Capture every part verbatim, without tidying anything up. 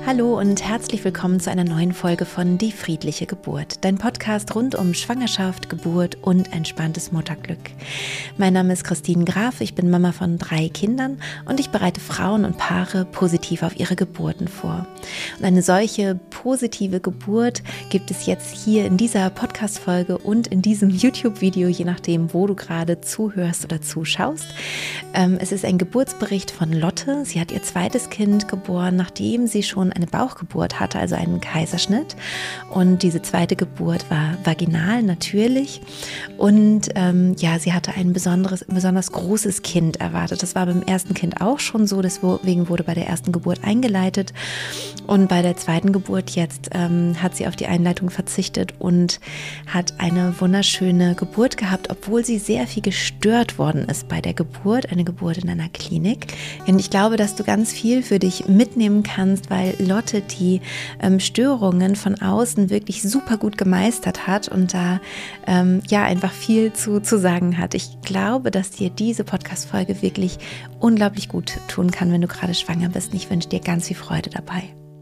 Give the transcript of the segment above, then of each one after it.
Hallo und herzlich willkommen zu einer neuen Folge von Die friedliche Geburt, dein Podcast rund um Schwangerschaft, Geburt und entspanntes Mutterglück. Mein Name ist Christine Graf, ich bin Mama von drei Kindern und ich bereite Frauen und Paare positiv auf ihre Geburten vor. Und eine solche positive Geburt gibt es jetzt hier in dieser Podcast-Folge und in diesem YouTube-Video, je nachdem, wo du gerade zuhörst oder zuschaust. Ähm, es ist ein Geburtsbericht von Lotte. Sie hat ihr zweites Kind geboren, nachdem sie schon eine Bauchgeburt hatte, also einen Kaiserschnitt. Und diese zweite Geburt war vaginal, natürlich. Und ähm, ja, sie hatte ein besonderes, besonders großes Kind erwartet. Das war beim ersten Kind auch schon so, deswegen wurde bei der ersten Geburt eingeleitet. Und bei der zweiten Geburt jetzt ähm, hat sie auf die Einleitung verzichtet und hat eine wunderschöne Geburt gehabt, obwohl sie sehr viel gestört worden ist bei der Geburt, eine Geburt in einer Klinik. Und ich glaube, dass du ganz viel für dich mitnehmen kannst, weil Lotte die ähm, Störungen von außen wirklich super gut gemeistert hat und da ähm, ja einfach viel zu, zu sagen hat. Ich glaube, dass dir diese Podcast-Folge wirklich unglaublich gut tun kann, wenn du gerade schwanger bist. Und ich wünsche dir ganz viel Freude dabei.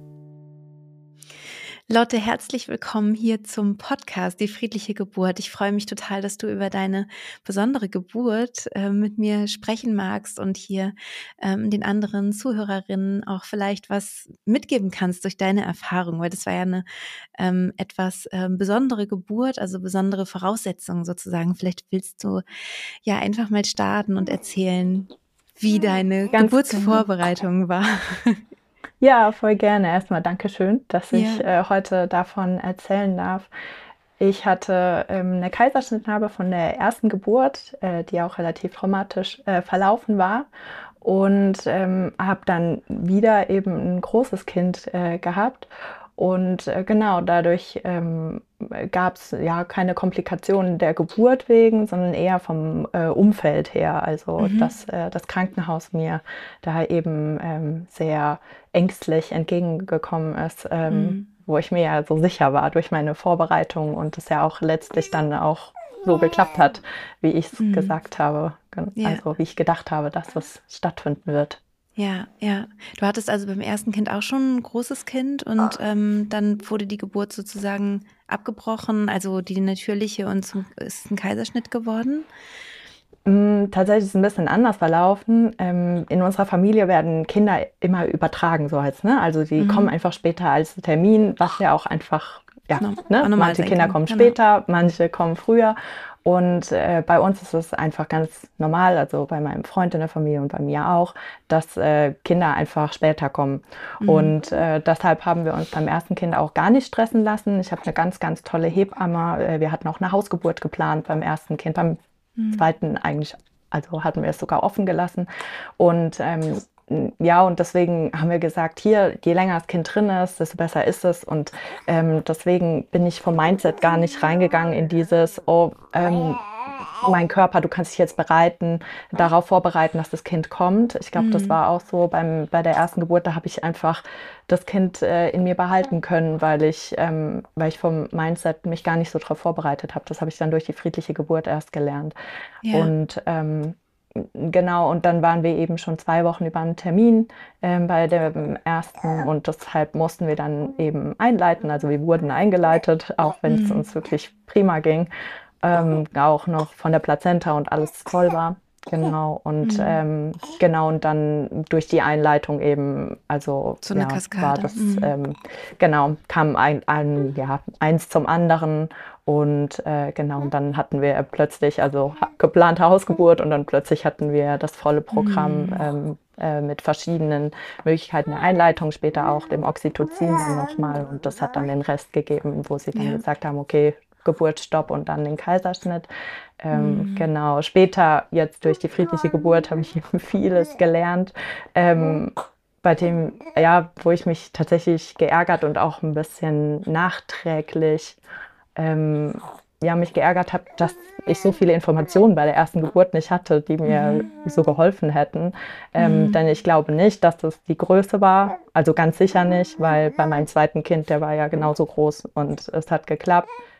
Lotte, herzlich willkommen hier zum Podcast Die friedliche Geburt. Ich freue mich total, dass du über deine besondere Geburt äh, mit mir sprechen magst und hier ähm, den anderen Zuhörerinnen auch vielleicht was mitgeben kannst durch deine Erfahrung, weil das war ja eine ähm, etwas ähm, besondere Geburt, also besondere Voraussetzungen sozusagen. Vielleicht willst du ja einfach mal starten und erzählen, wie deine Ganz Geburtsvorbereitung war. Ja, voll gerne. Erstmal Dankeschön, dass Ja. ich äh, heute davon erzählen darf. Ich hatte ähm, eine Kaiserschnittnarbe von der ersten Geburt, äh, die auch relativ traumatisch äh, verlaufen war. Und ähm, habe dann wieder eben ein großes Kind äh, gehabt. Und äh, genau, dadurch ähm, gab es ja keine Komplikationen der Geburt wegen, sondern eher vom äh, Umfeld her. Also, Mhm. dass äh, das Krankenhaus mir da eben ähm, sehr ängstlich entgegengekommen ist, ähm, Mhm. wo ich mir ja so sicher war durch meine Vorbereitung und es ja auch letztlich dann auch so geklappt hat, wie ich es Mhm. gesagt habe. Gen- Ja. Also, wie ich gedacht habe, dass es stattfinden wird. Ja, ja. Du hattest also beim ersten Kind auch schon ein großes Kind und ähm, dann wurde die Geburt sozusagen abgebrochen, also die natürliche, und zum, ist ein Kaiserschnitt geworden. Mm, Tatsächlich ist es ein bisschen anders verlaufen. Ähm, in unserer Familie werden Kinder immer übertragen, so heißt, ne? Also die Mhm. kommen einfach später als Termin, was ja auch einfach, ja, No, ne? auch normal Manche sein Kinder kann. kommen Genau. später, manche kommen früher. Und äh, bei uns ist es einfach ganz normal, also bei meinem Freund in der Familie und bei mir auch, dass äh, Kinder einfach später kommen. Mhm. Und äh, deshalb haben wir uns beim ersten Kind auch gar nicht stressen lassen. Ich habe eine ganz, ganz tolle Hebamme. Äh, wir hatten auch eine Hausgeburt geplant beim ersten Kind, beim Mhm. zweiten eigentlich, also hatten wir es sogar offen gelassen. Und ähm, ja, und deswegen haben wir gesagt, hier, je länger das Kind drin ist, desto besser ist es. Und ähm, deswegen bin ich vom Mindset gar nicht reingegangen in dieses, oh, ähm, mein Körper, du kannst dich jetzt bereiten, darauf vorbereiten, dass das Kind kommt. Ich glaube, das Mhm. war auch so beim, bei der ersten Geburt, da habe ich einfach das Kind äh, in mir behalten können, weil ich, ähm, weil ich vom Mindset mich gar nicht so darauf vorbereitet habe. Das habe ich dann durch die friedliche Geburt erst gelernt. Ja. Und ähm, genau, und dann waren wir eben schon zwei Wochen über einen Termin ähm, bei dem ersten und deshalb mussten wir dann eben einleiten. Also wir wurden eingeleitet, auch wenn es Mhm. uns wirklich prima ging. Ähm, auch noch von der Plazenta und alles toll war. Genau, und Mhm. ähm, genau, und dann durch die Einleitung eben, also So eine ja, Kaskade. war das, Mhm. ähm, genau, kam ein, ein, ja, eins zum anderen. Und äh, genau, und dann hatten wir plötzlich, also ha- geplante Hausgeburt und dann plötzlich hatten wir das volle Programm Mhm. ähm, äh, mit verschiedenen Möglichkeiten der Einleitung, später auch dem Oxytocin dann nochmal. Und das hat dann den Rest gegeben, wo sie dann Ja. gesagt haben, okay, Geburtsstopp und dann den Kaiserschnitt. Ähm, Mhm. Genau, später jetzt durch die friedliche Geburt habe ich eben vieles gelernt. Ähm, bei dem, ja, wo ich mich tatsächlich geärgert und auch ein bisschen nachträglich ähm, ja, mich geärgert habe, dass ich so viele Informationen bei der ersten Geburt nicht hatte, die mir Mhm. so geholfen hätten. Ähm, Mhm. Denn ich glaube nicht, dass das die Größe war. Also ganz sicher nicht, weil bei meinem zweiten Kind, der war ja genauso groß und es hat geklappt.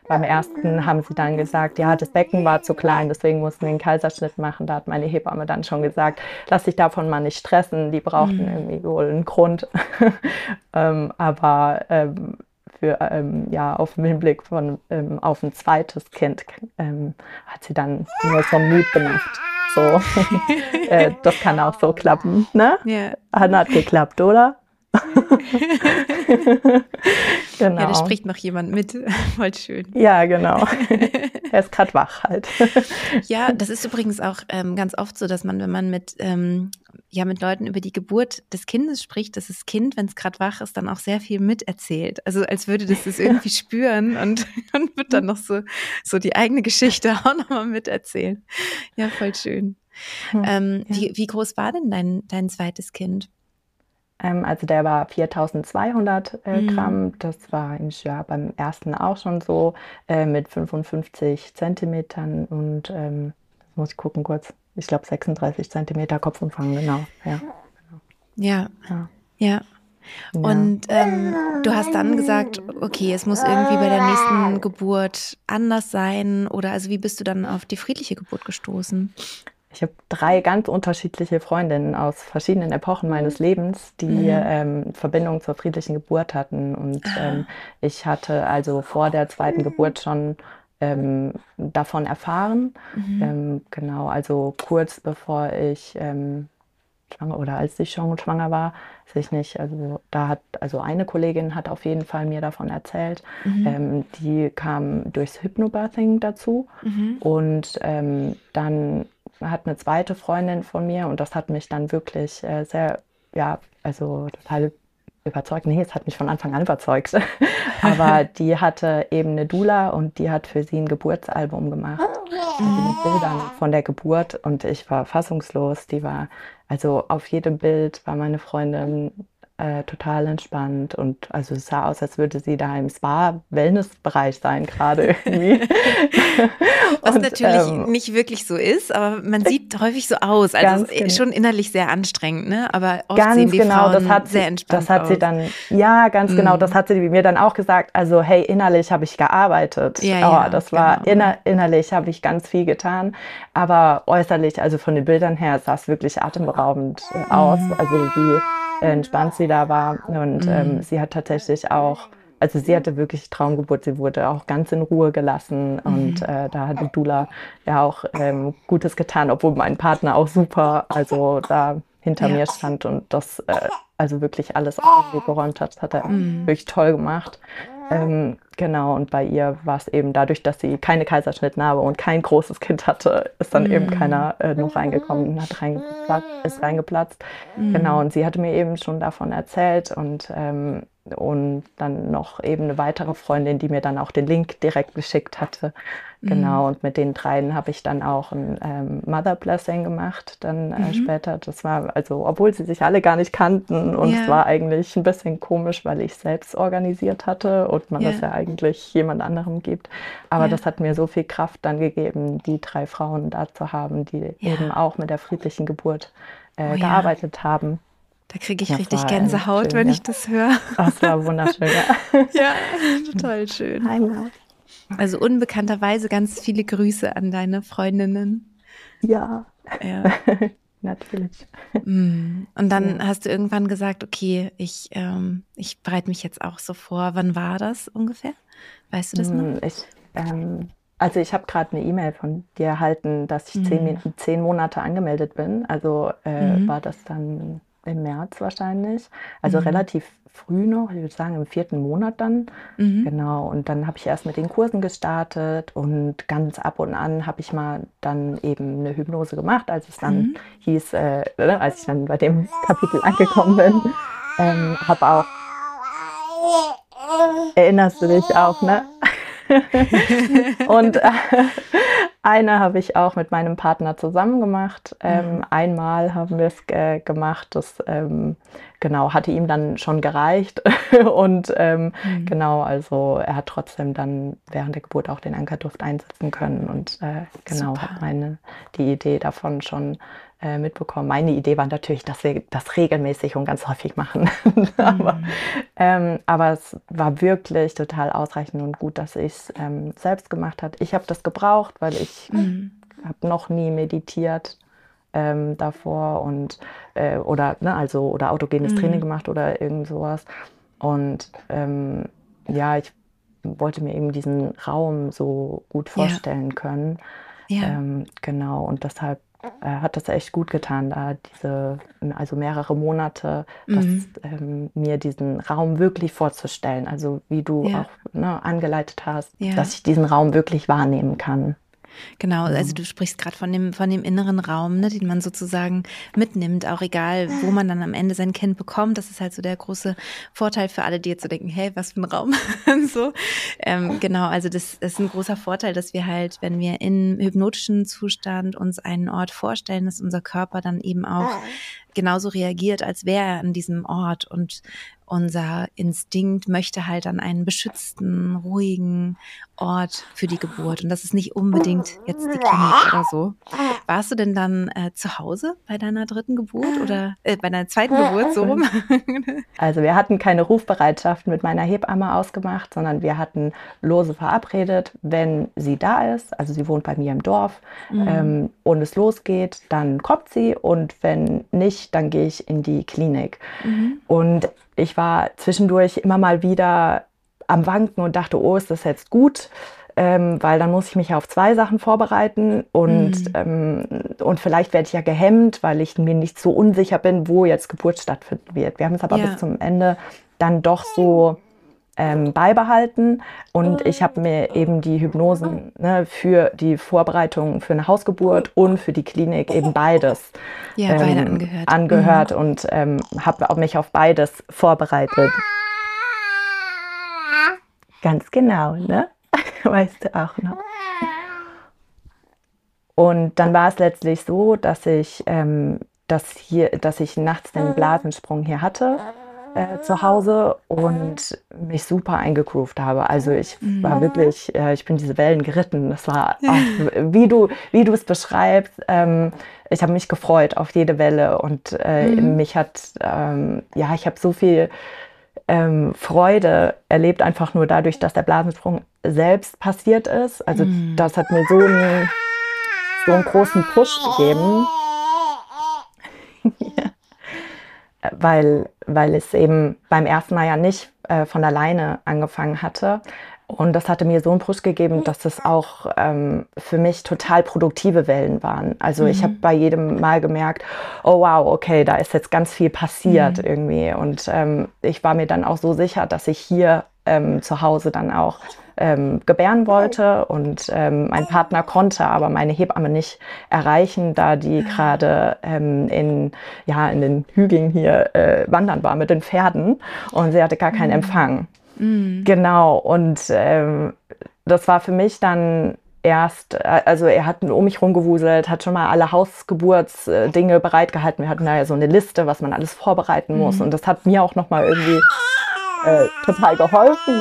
beim ersten haben sie dann gesagt, ja, das Becken war zu klein, deswegen mussten wir einen Kaiserschnitt machen. Da hat meine Hebamme dann schon gesagt, lass dich davon mal nicht stressen, die brauchten mhm. irgendwie wohl einen Grund. ähm, aber ähm, für, ähm, ja, auf den Hinblick von, ähm, auf ein zweites Kind ähm, hat sie dann nur so Mut gemacht. So, äh, das kann auch so klappen, ne? Ja. Hanna hat geklappt, oder? Genau. Ja, da spricht noch jemand mit. Voll schön. Ja, genau. Er ist gerade wach halt. Ja, das ist übrigens auch ähm, ganz oft so, dass man, wenn man mit, ähm, ja, mit Leuten über die Geburt des Kindes spricht, dass das Kind, wenn es gerade wach ist, dann auch sehr viel miterzählt. Also als würde das das irgendwie spüren und, und wird dann noch so, so die eigene Geschichte auch nochmal miterzählen. Ja, voll schön. Hm, ähm, ja. wie, wie groß war denn dein, dein zweites Kind? Also der war viertausendzweihundert äh, mhm. Gramm, das war ja beim ersten auch schon so, äh, mit fünfundfünfzig Zentimetern und, ähm, muss ich gucken kurz, ich glaube sechsunddreißig Zentimeter Kopfumfang, genau. Ja, ja, ja. ja. Und ähm, du hast dann gesagt, okay, es muss irgendwie bei der nächsten Geburt anders sein, oder also wie bist du dann auf die friedliche Geburt gestoßen? Ich habe drei ganz unterschiedliche Freundinnen aus verschiedenen Epochen meines Lebens, die mhm. ähm, Verbindung zur friedlichen Geburt hatten. Und ähm, ich hatte also vor der zweiten Geburt schon ähm, davon erfahren. Mhm. Ähm, genau, also kurz bevor ich ähm, schwanger oder als ich schon schwanger war, weiß ich nicht. Also da hat also eine Kollegin hat auf jeden Fall mir davon erzählt. Mhm. Ähm, die kam durchs Hypnobirthing dazu mhm. und ähm, dann hat eine zweite Freundin von mir und das hat mich dann wirklich äh, sehr, ja, also total überzeugt. Nee, es hat mich von Anfang an überzeugt. Aber die hatte eben eine Doula und die hat für sie ein Geburtsalbum gemacht. Also mit Bildern von der Geburt und ich war fassungslos. Die war, also auf jedem Bild war meine Freundin äh, total entspannt und also es sah aus, als würde sie da im Spa-Wellness-Bereich sein gerade irgendwie. Was und, natürlich ähm, nicht wirklich so ist, aber man sieht häufig so aus. Also es ist genau. schon innerlich sehr anstrengend, ne? Aber oft ganz sehen die genau, Frauen das hat sehr sie, entspannt das hat aus. sie dann, ja, ganz mm. genau, das hat sie mir dann auch gesagt. Also hey, innerlich habe ich gearbeitet. Ja, oh, ja, das war genau. inner, innerlich habe ich ganz viel getan, aber äußerlich, also von den Bildern her, sah es wirklich atemberaubend äh, aus. Mm. Also wie entspannt sie da war und mm. ähm, sie hat tatsächlich auch, also sie hatte wirklich Traumgeburt, sie wurde auch ganz in Ruhe gelassen und mhm. äh, da hat die Doula ja auch ähm, Gutes getan, obwohl mein Partner auch super, also da hinter ja. mir stand und das äh, also wirklich alles aufgeräumt hat, das hat er mhm. wirklich toll gemacht. Ähm, genau, und bei ihr war es eben dadurch, dass sie keine Kaiserschnittnarbe und kein großes Kind hatte, ist dann mm. eben keiner äh, noch reingekommen und hat reingeplatzt, ist reingeplatzt. Mm. Genau, und sie hatte mir eben schon davon erzählt und, ähm, und dann noch eben eine weitere Freundin, die mir dann auch den Link direkt geschickt hatte. Genau, mm. und mit den dreien habe ich dann auch ein ähm, Mother Blessing gemacht, dann äh, mhm. später. Das war, also, obwohl sie sich alle gar nicht kannten und ja. es war eigentlich ein bisschen komisch, weil ich selbst organisiert hatte und man ja. das ja eigentlich jemand anderem gibt. Aber ja. das hat mir so viel Kraft dann gegeben, die drei Frauen da zu haben, die ja. eben auch mit der friedlichen Geburt äh, oh, gearbeitet ja. haben. Da kriege ich das richtig Gänsehaut, schön, wenn ja. ich das höre. Das war wunderschön, ja. Ja, total schön. Hi, Maus. Also unbekannterweise ganz viele Grüße an deine Freundinnen. Ja, ja. natürlich. Und dann ja. hast du irgendwann gesagt, okay, ich, ähm, ich bereite mich jetzt auch so vor. Wann war das ungefähr? Weißt du das noch? Ich, ähm, also ich habe gerade eine E-Mail von dir erhalten, dass ich mhm. zehn, zehn Monate angemeldet bin. Also äh, mhm. war das dann im März wahrscheinlich. Also mhm. relativ früh noch, ich würde sagen im vierten Monat dann. Mhm. Genau, und dann habe ich erst mit den Kursen gestartet und ganz ab und an habe ich mal dann eben eine Hypnose gemacht, als es dann mhm. hieß, äh, als ich dann bei dem Kapitel angekommen bin. Ähm, habe auch, erinnerst du dich auch, ne? Und äh, eine habe ich auch mit meinem Partner zusammen gemacht. Ähm, mhm. Einmal haben wir es äh, gemacht, das ähm, genau hatte ihm dann schon gereicht. Und ähm, mhm. genau, also er hat trotzdem dann während der Geburt auch den Ankerduft einsetzen können und äh, genau Super. hat meine die Idee davon schon äh, mitbekommen. Meine Idee war natürlich, dass wir das regelmäßig und ganz häufig machen. aber, Mhm. ähm, aber es war wirklich total ausreichend und gut, dass ich es ähm, selbst gemacht habe. Ich habe das gebraucht, weil ich Mhm. habe noch nie meditiert ähm, davor und äh, oder ne, also oder autogenes Training Mhm. gemacht oder irgend sowas. Und ähm, ja, ich wollte mir eben diesen Raum so gut Ja, vorstellen können. ja. Ähm, genau, und deshalb äh, hat das echt gut getan, da diese, also mehrere Monate, das, Mhm. ähm, mir diesen Raum wirklich vorzustellen. Also wie du Ja, auch ne, angeleitet hast, ja. dass ich diesen Raum wirklich wahrnehmen kann. Genau, also Genau. du sprichst gerade von dem, von dem inneren Raum, ne, den man sozusagen mitnimmt, auch egal, wo man dann am Ende sein Kind bekommt. Das ist halt so der große Vorteil für alle, die jetzt so denken, hey, was für ein Raum. so. Ähm, genau, also das, das ist ein großer Vorteil, dass wir halt, wenn wir im hypnotischen Zustand uns einen Ort vorstellen, dass unser Körper dann eben auch genauso reagiert, als wäre er an diesem Ort. Und unser Instinkt möchte halt an einen beschützten, ruhigen Ort für die Geburt. Und das ist nicht unbedingt jetzt die Klinik oder so. Warst du denn dann äh, zu Hause bei deiner dritten Geburt oder äh, bei deiner zweiten Geburt so rum? Also wir hatten keine Rufbereitschaft mit meiner Hebamme ausgemacht, sondern wir hatten lose verabredet, wenn sie da ist, also sie wohnt bei mir im Dorf, Mhm. ähm, und es losgeht, dann kommt sie und wenn nicht, dann gehe ich in die Klinik. Mhm. Und ich war zwischendurch immer mal wieder am Wanken und dachte, oh, ist das jetzt gut? Ähm, weil dann muss ich mich auf zwei Sachen vorbereiten und, Mhm. ähm, und vielleicht werde ich ja gehemmt, weil ich mir nicht so unsicher bin, wo jetzt Geburt stattfinden wird. Wir haben es aber bis Ja. zum Ende dann doch so ähm, beibehalten und ich habe mir eben die Hypnosen ne, für die Vorbereitung für eine Hausgeburt und für die Klinik eben beides Ja, beide ähm, angehört. angehört Mhm. und ähm, habe mich auf beides vorbereitet. Ganz genau, ne? Weißt du auch noch. Und dann war es letztlich so, dass ich, ähm, dass hier, dass ich nachts den Blasensprung hier hatte äh, zu Hause und mich super eingegroovt habe. Also ich war Mhm. wirklich, äh, ich bin diese Wellen geritten. Das war, auch, wie du, wie du es beschreibst. Ähm, ich habe mich gefreut auf jede Welle und äh, Mhm. mich hat, ähm, ja, ich habe so viel ähm, Freude erlebt, einfach nur dadurch, dass der Blasensprung selbst passiert ist. Also Mhm. das hat mir so einen, so einen großen Push gegeben, weil, weil es eben beim ersten Mal ja nicht äh, von alleine angefangen hatte. Und das hatte mir so einen Push gegeben, dass es auch ähm, für mich total produktive Wellen waren. Also ich habe Mhm. bei jedem Mal gemerkt, oh wow, okay, da ist jetzt ganz viel passiert Mhm. irgendwie. Und ähm, ich war mir dann auch so sicher, dass ich hier ähm, zu Hause dann auch ähm, gebären wollte. Und ähm, mein Partner konnte aber meine Hebamme nicht erreichen, da die Ah. gerade ähm, in, ja, in den Hügeln hier äh, wandern war mit den Pferden. Und sie hatte gar keinen Mhm. Empfang. Mhm. Genau, und ähm, das war für mich dann erst, äh, also er hat um mich rumgewuselt, hat schon mal alle Hausgeburtsdinge bereitgehalten. Wir hatten da ja so eine Liste, was man alles vorbereiten muss. Und Mhm. das hat mir auch nochmal irgendwie äh, total geholfen.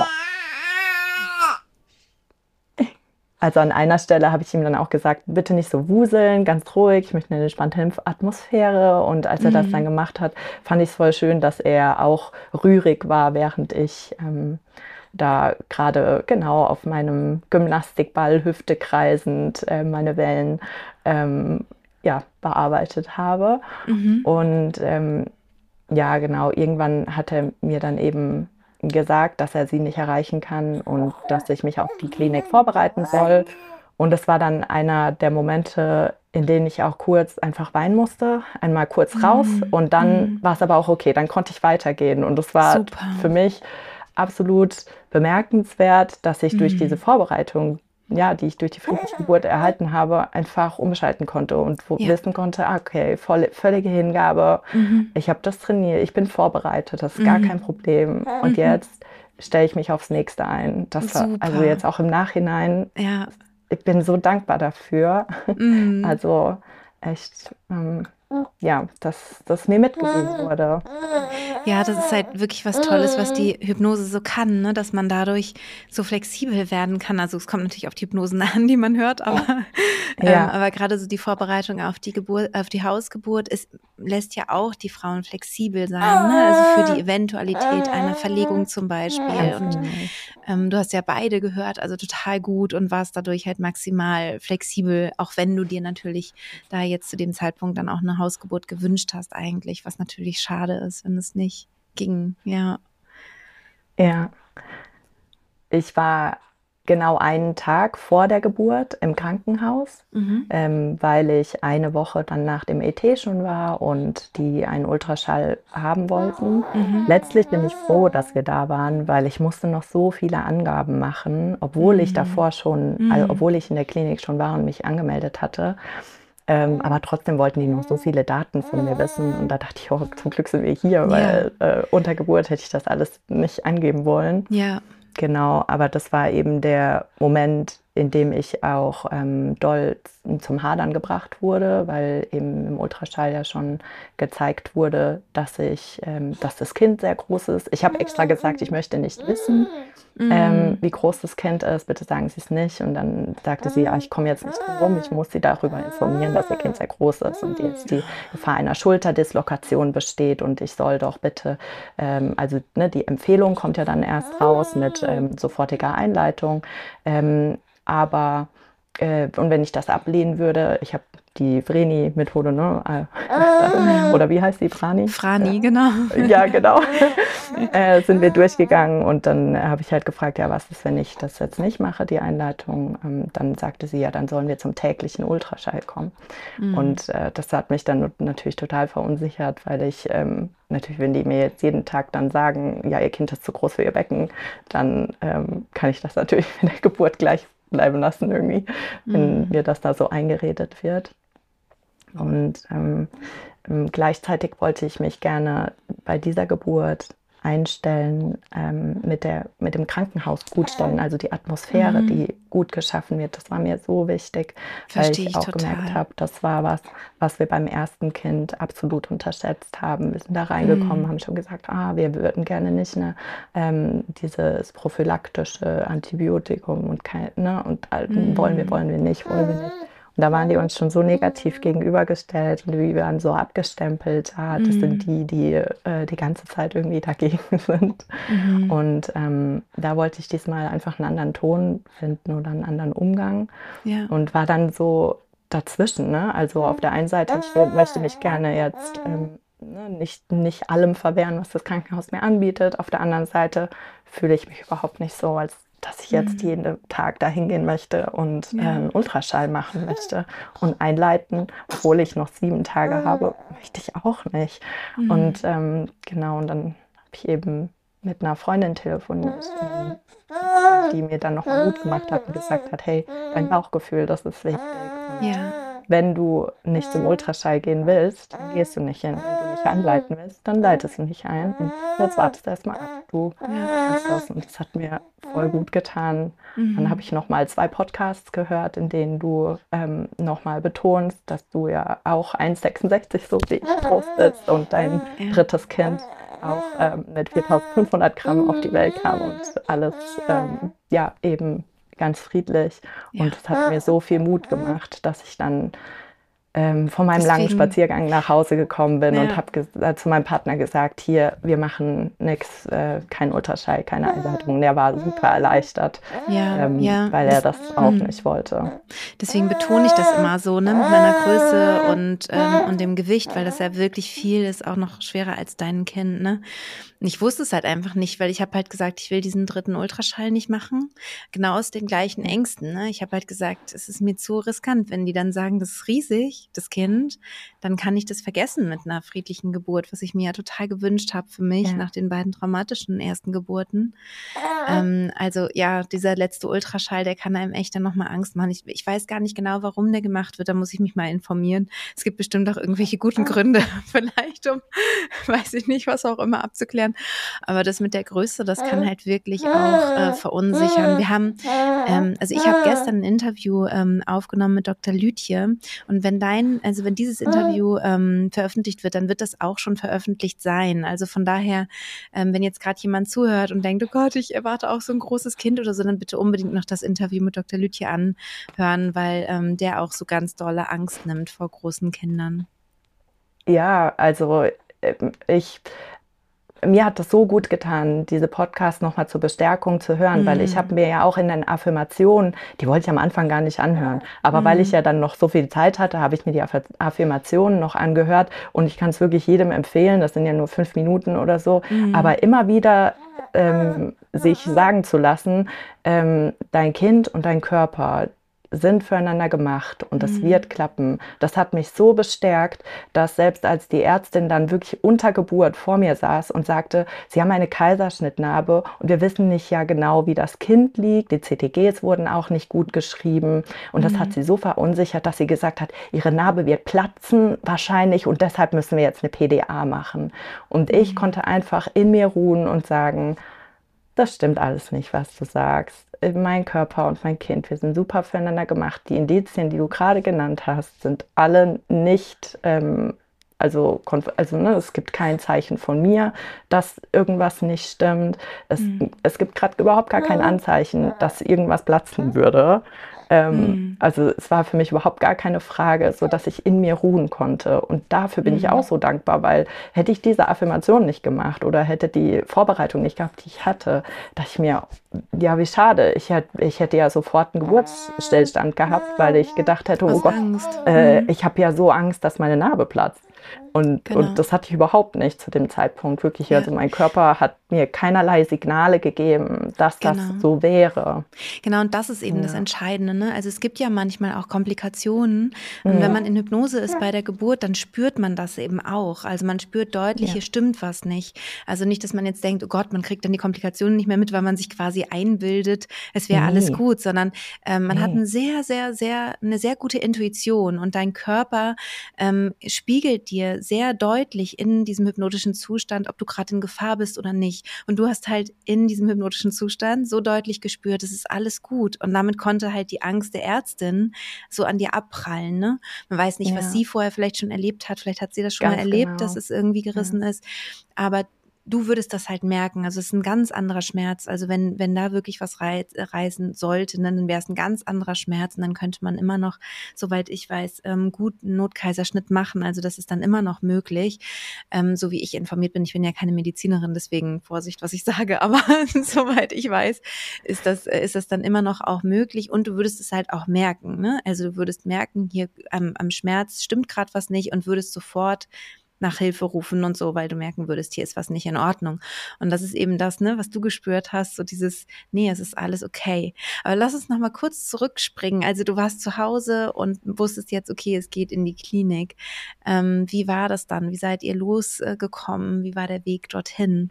Also an einer Stelle habe ich ihm dann auch gesagt, bitte nicht so wuseln, ganz ruhig, ich möchte eine entspannte Atmosphäre. Und als er das dann Mhm. gemacht hat, fand ich es voll schön, dass er auch rührig war, während ich ähm, da gerade genau auf meinem Gymnastikball, Hüfte kreisend, äh, meine Wellen ähm, ja, bearbeitet habe. Mhm. Und ähm, ja, genau, irgendwann hat er mir dann eben gesagt, dass er sie nicht erreichen kann und dass ich mich auf die Klinik vorbereiten soll. Und das war dann einer der Momente, in denen ich auch kurz einfach weinen musste, einmal kurz raus Mhm. und dann Mhm. war es aber auch okay, dann konnte ich weitergehen. Und es war Super. für mich absolut bemerkenswert, dass ich durch diese Mhm. Vorbereitung, ja, die ich durch die friedliche Geburt erhalten habe, einfach umschalten konnte und wo, Ja. wissen konnte, ah, okay, voll, völlige Hingabe, Mhm. ich habe das trainiert, ich bin vorbereitet, das ist gar kein Mhm. Problem. Und Mhm. jetzt stelle ich mich aufs Nächste ein. Das war also Super. jetzt auch im Nachhinein, Ja. ich bin so dankbar dafür. Mhm. Also echt, ähm, ja, dass das mir mitgegeben wurde. Ja, das ist halt wirklich was Tolles, was die Hypnose so kann, ne? Dass man dadurch so flexibel werden kann. Also es kommt natürlich auf die Hypnosen an, die man hört, aber, Ja. ähm, aber gerade so die Vorbereitung auf die Geburt, auf die Hausgeburt ist, lässt ja auch die Frauen flexibel sein, ne? Also für die Eventualität einer Verlegung zum Beispiel. Und ähm, du hast ja beide gehört, also total gut und warst dadurch halt maximal flexibel, auch wenn du dir natürlich da jetzt zu dem Zeitpunkt dann auch eine Hausgeburt gewünscht hast eigentlich, was natürlich schade ist, wenn es nicht ging, ja. Ja. Ich war genau einen Tag vor der Geburt im Krankenhaus, Mhm. ähm, weil ich eine Woche dann nach dem E T schon war und die einen Ultraschall haben wollten. Mhm. Letztlich bin ich froh, dass wir da waren, weil ich musste noch so viele Angaben machen, obwohl ich Mhm. davor schon, Mhm. also obwohl ich in der Klinik schon war und mich angemeldet hatte. Ähm, aber trotzdem wollten die noch so viele Daten von mir wissen. Und da dachte ich, oh, zum Glück sind wir hier, weil äh, unter Geburt hätte ich das alles nicht angeben wollen. Ja. Genau, aber das war eben der Moment, in dem ich auch ähm, doll zum Hadern gebracht wurde, weil eben im Ultraschall ja schon gezeigt wurde, dass ich, ähm, dass das Kind sehr groß ist. Ich habe extra gesagt, ich möchte nicht wissen, Mhm. ähm, wie groß das Kind ist. Bitte sagen Sie es nicht. Und dann sagte sie, ja, ich komme jetzt nicht drum rum. Ich muss Sie darüber informieren, dass Ihr Kind sehr groß ist und jetzt die Gefahr einer Schulterdislokation besteht. Und ich soll doch bitte, ähm, also ne, die Empfehlung kommt ja dann erst raus mit ähm, sofortiger Einleitung. Ähm, aber, äh, und wenn ich das ablehnen würde, ich habe die Vreni-Methode, ne? Äh, oder wie heißt die, Frani? Frani, genau. Ja, genau. äh, sind wir durchgegangen und dann habe ich halt gefragt, ja, was ist, wenn ich das jetzt nicht mache, die Einleitung? Ähm, dann sagte sie, ja, dann sollen wir zum täglichen Ultraschall kommen. Mhm. Und äh, das hat mich dann natürlich total verunsichert, weil ich ähm, natürlich, wenn die mir jetzt jeden Tag dann sagen, ja, ihr Kind ist zu groß für ihr Becken, dann ähm, kann ich das natürlich in der Geburt gleich bleiben lassen irgendwie, wenn mhm. mir das da so eingeredet wird. Und ähm, gleichzeitig wollte ich mich gerne bei dieser Geburt einstellen, ähm, mit, der, mit dem Krankenhaus gut stellen, also die Atmosphäre, mhm. die gut geschaffen wird. Das war mir so wichtig, Versteh weil ich auch total. gemerkt habe, das war was, was wir beim ersten Kind absolut unterschätzt haben. Wir sind da reingekommen, mhm. haben schon gesagt, ah, wir würden gerne nicht eine, ähm, dieses prophylaktische Antibiotikum und, kein, ne, und mhm. wollen wir, wollen wir nicht, wollen wir nicht. Und da waren die uns schon so negativ gegenübergestellt und wir waren so abgestempelt, ah, das mm. sind die, die äh, die ganze Zeit irgendwie dagegen sind. Mm. Und ähm, da wollte ich diesmal einfach einen anderen Ton finden oder einen anderen Umgang. Ja. Und war dann so dazwischen. Ne? Also auf der einen Seite, ich möchte mich gerne jetzt ähm, nicht, nicht allem verwehren, was das Krankenhaus mir anbietet. Auf der anderen Seite fühle ich mich überhaupt nicht so, als dass ich jetzt mhm. jeden Tag da hingehen möchte und ja. äh, einen Ultraschall machen möchte und einleiten, obwohl ich noch sieben Tage habe, möchte ich auch nicht. Mhm. Und ähm, genau, und dann habe ich eben mit einer Freundin telefoniert, ähm, die mir dann nochmal Mut gemacht hat und gesagt hat, hey, dein Bauchgefühl, das ist wichtig. Und ja. wenn du nicht zum Ultraschall gehen willst, dann gehst du nicht hin. Wenn du nicht einleiten willst, dann leitest du nicht ein. Und jetzt wartest du erstmal ab. Du ja. kannst das. Und das hat mir voll gut getan. Mhm. Dann habe ich nochmal zwei Podcasts gehört, in denen du ähm, nochmal betonst, dass du ja auch eins Komma sechsundsechzig so wie ich groß bist und dein ja. drittes Kind auch ähm, mit viertausendfünfhundert Gramm auf die Welt kam und alles ähm, ja eben ganz friedlich. Ja. Und es hat mir so viel Mut gemacht, dass ich dann ähm, von meinem Deswegen, langen Spaziergang nach Hause gekommen bin ja. und habe äh, zu meinem Partner gesagt, hier, wir machen nichts, äh, kein Ultraschall, keine Einleitung. Der war super erleichtert, ja, ähm, ja. weil er das auch hm. nicht wollte. Deswegen betone ich das immer so, ne, mit meiner Größe und, ähm, und dem Gewicht, weil das ja wirklich viel ist, auch noch schwerer als dein Kind, ne? Und ich wusste es halt einfach nicht, weil ich habe halt gesagt, ich will diesen dritten Ultraschall nicht machen. Genau aus den gleichen Ängsten. Ne? Ich habe halt gesagt, es ist mir zu riskant, wenn die dann sagen, das ist riesig, das Kind, dann kann ich das vergessen mit einer friedlichen Geburt, was ich mir ja total gewünscht habe für mich ja. nach den beiden traumatischen ersten Geburten. Ähm, also ja, dieser letzte Ultraschall, der kann einem echt dann nochmal Angst machen. Ich, ich weiß gar nicht genau, warum der gemacht wird, da muss ich mich mal informieren. Es gibt bestimmt auch irgendwelche guten Gründe, vielleicht um, weiß ich nicht, was auch immer abzuklären. Aber das mit der Größe, das kann halt wirklich auch äh, verunsichern. Wir haben, ähm, also ich habe gestern ein Interview ähm, aufgenommen mit Doktor Lütje und wenn dein dein, also wenn dieses Interview ähm, veröffentlicht wird, dann wird das auch schon veröffentlicht sein. Also von daher, ähm, wenn jetzt gerade jemand zuhört und denkt, oh Gott, ich erwarte auch so ein großes Kind oder so, dann bitte unbedingt noch das Interview mit Doktor Lütje anhören, weil ähm, der auch so ganz dolle Angst nimmt vor großen Kindern. Ja, also ich, mir hat das so gut getan, diese Podcasts nochmal zur Bestärkung zu hören, mm. weil ich habe mir ja auch in den Affirmationen, die wollte ich am Anfang gar nicht anhören, aber mm. weil ich ja dann noch so viel Zeit hatte, habe ich mir die Affirmationen noch angehört und ich kann es wirklich jedem empfehlen, das sind ja nur fünf Minuten oder so, mm. aber immer wieder ähm, sich sagen zu lassen, ähm, dein Kind und dein Körper sind füreinander gemacht und das mhm. wird klappen. Das hat mich so bestärkt, dass selbst als die Ärztin dann wirklich unter Geburt vor mir saß und sagte, sie haben eine Kaiserschnittnarbe und wir wissen nicht ja genau, wie das Kind liegt. Die C T Gs wurden auch nicht gut geschrieben und das mhm. hat sie so verunsichert, dass sie gesagt hat, ihre Narbe wird platzen wahrscheinlich und deshalb müssen wir jetzt eine P D A machen. Und ich mhm. konnte einfach in mir ruhen und sagen, das stimmt alles nicht, was du sagst. Mein Körper und mein Kind, wir sind super füreinander gemacht. Die Indizien, die du gerade genannt hast, sind alle nicht, ähm, also, also ne, es gibt kein Zeichen von mir, dass irgendwas nicht stimmt. Es, mhm. es gibt gerade überhaupt gar kein Anzeichen, dass irgendwas platzen würde. Ähm, mhm. Also es war für mich überhaupt gar keine Frage, so dass ich in mir ruhen konnte. Und dafür bin mhm. ich auch so dankbar, weil hätte ich diese Affirmation nicht gemacht oder hätte die Vorbereitung nicht gehabt, die ich hatte, dachte ich mir, ja, wie schade. Ich hätte, ich hätte ja sofort einen Geburtsstillstand gehabt, weil ich gedacht hätte, oh Gott, äh, mhm. ich habe ja so Angst, dass meine Narbe platzt. Und, genau. und das hatte ich überhaupt nicht zu dem Zeitpunkt, wirklich. Ja. Also mein Körper hat mir keinerlei Signale gegeben, dass genau. das so wäre. Genau, und das ist eben ja. das Entscheidende. Ne? Also es gibt ja manchmal auch Komplikationen. Und ja. wenn man in Hypnose ist bei der Geburt, dann spürt man das eben auch. Also man spürt deutlich, ja. hier stimmt was nicht. Also nicht, dass man jetzt denkt, oh Gott, man kriegt dann die Komplikationen nicht mehr mit, weil man sich quasi einbildet, es wäre nee. alles gut, sondern äh, man nee. hat eine sehr, sehr, sehr, eine sehr gute Intuition und dein Körper ähm, spiegelt dir sehr deutlich in diesem hypnotischen Zustand, ob du gerade in Gefahr bist oder nicht. Und du hast halt in diesem hypnotischen Zustand so deutlich gespürt, es ist alles gut. Und damit konnte halt die Angst der Ärztin so an dir abprallen. Ne? Man weiß nicht, ja. was sie vorher vielleicht schon erlebt hat. Vielleicht hat sie das schon Ganz mal erlebt, genau. dass es irgendwie gerissen ja. ist. Aber du würdest das halt merken. Also es ist ein ganz anderer Schmerz. Also wenn wenn da wirklich was reiz, reißen sollte, dann wäre es ein ganz anderer Schmerz. Und dann könnte man immer noch, soweit ich weiß, ähm, gut einen Notkaiserschnitt machen. Also das ist dann immer noch möglich. Ähm, so wie ich informiert bin. Ich bin ja keine Medizinerin, deswegen Vorsicht, was ich sage. Aber soweit ich weiß, ist das, ist das dann immer noch auch möglich. Und du würdest es halt auch merken. Ne? Also du würdest merken, hier am, am Schmerz stimmt gerade was nicht und würdest sofort nach Hilfe rufen und so, weil du merken würdest, hier ist was nicht in Ordnung. Und das ist eben das, ne, was du gespürt hast, so dieses, nee, es ist alles okay. Aber lass uns noch mal kurz zurückspringen. Also du warst zu Hause und wusstest jetzt, okay, es geht in die Klinik. Ähm, wie war das dann? Wie seid ihr losgekommen? Wie war der Weg dorthin?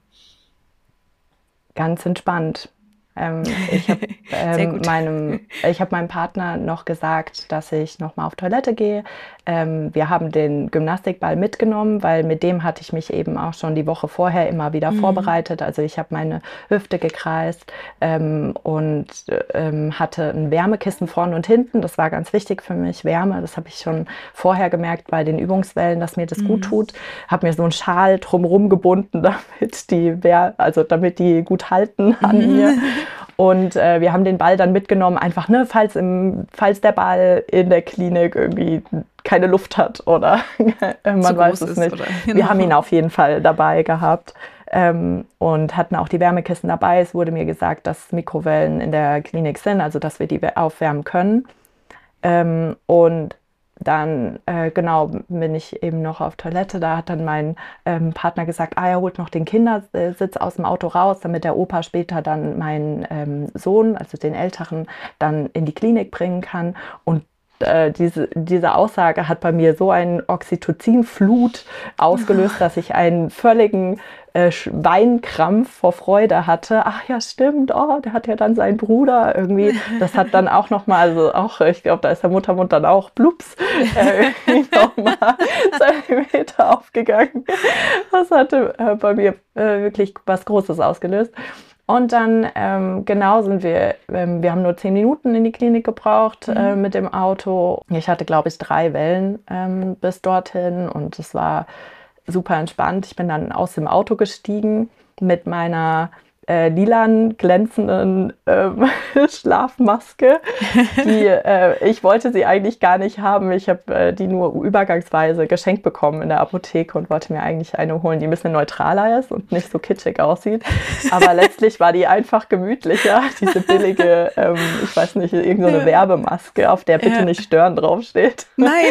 Ganz entspannt. Ähm, ich habe ähm, meinem, ich hab meinem Partner noch gesagt, dass ich noch mal auf Toilette gehe. Ähm, wir haben den Gymnastikball mitgenommen, weil mit dem hatte ich mich eben auch schon die Woche vorher immer wieder mhm. vorbereitet. Also ich habe meine Hüfte gekreist ähm, und ähm, hatte ein Wärmekissen vorne und hinten. Das war ganz wichtig für mich, Wärme. Das habe ich schon vorher gemerkt bei den Übungswellen, dass mir das mhm. gut tut. Habe mir so einen Schal drumherum gebunden, damit die, also damit die gut halten an mhm. mir. Und äh, wir haben den Ball dann mitgenommen, einfach, ne, falls, im, falls der Ball in der Klinik irgendwie keine Luft hat oder man Zu weiß es nicht. Oder, genau. Wir haben ihn auf jeden Fall dabei gehabt ähm, und hatten auch die Wärmekissen dabei. Es wurde mir gesagt, dass Mikrowellen in der Klinik sind, also dass wir die aufwärmen können. Ähm, und Dann, äh, genau, bin ich eben noch auf Toilette. Da hat dann mein ähm, Partner gesagt, ah, er holt noch den Kindersitz aus dem Auto raus, damit der Opa später dann meinen ähm, Sohn, also den Älteren, dann in die Klinik bringen kann. Und äh, diese, diese Aussage hat bei mir so einen Oxytocinflut ausgelöst, dass ich einen völligen äh, Weinkrampf vor Freude hatte. Ach ja, stimmt, oh, der hat ja dann seinen Bruder irgendwie. Das hat dann auch nochmal, also auch, ich glaube, da ist der Muttermund dann auch plups, äh, nochmal Zentimeter aufgegangen. Das hatte äh, bei mir äh, wirklich was Großes ausgelöst. Und dann, ähm, genau, sind wir, ähm, wir haben nur zehn Minuten in die Klinik gebraucht Mhm. äh, mit dem Auto. Ich hatte, glaube ich, drei Wellen ähm, bis dorthin und es war super entspannt. Ich bin dann aus dem Auto gestiegen mit meiner äh, lilanen, glänzenden ähm, Schlafmaske. Die, äh, ich wollte sie eigentlich gar nicht haben. Ich habe äh, die nur übergangsweise geschenkt bekommen in der Apotheke und wollte mir eigentlich eine holen, die ein bisschen neutraler ist und nicht so kitschig aussieht. Aber letztlich war die einfach gemütlicher. Diese billige, ähm, ich weiß nicht, irgendeine so Werbemaske, auf der bitte Ja. nicht stören draufsteht. Nein.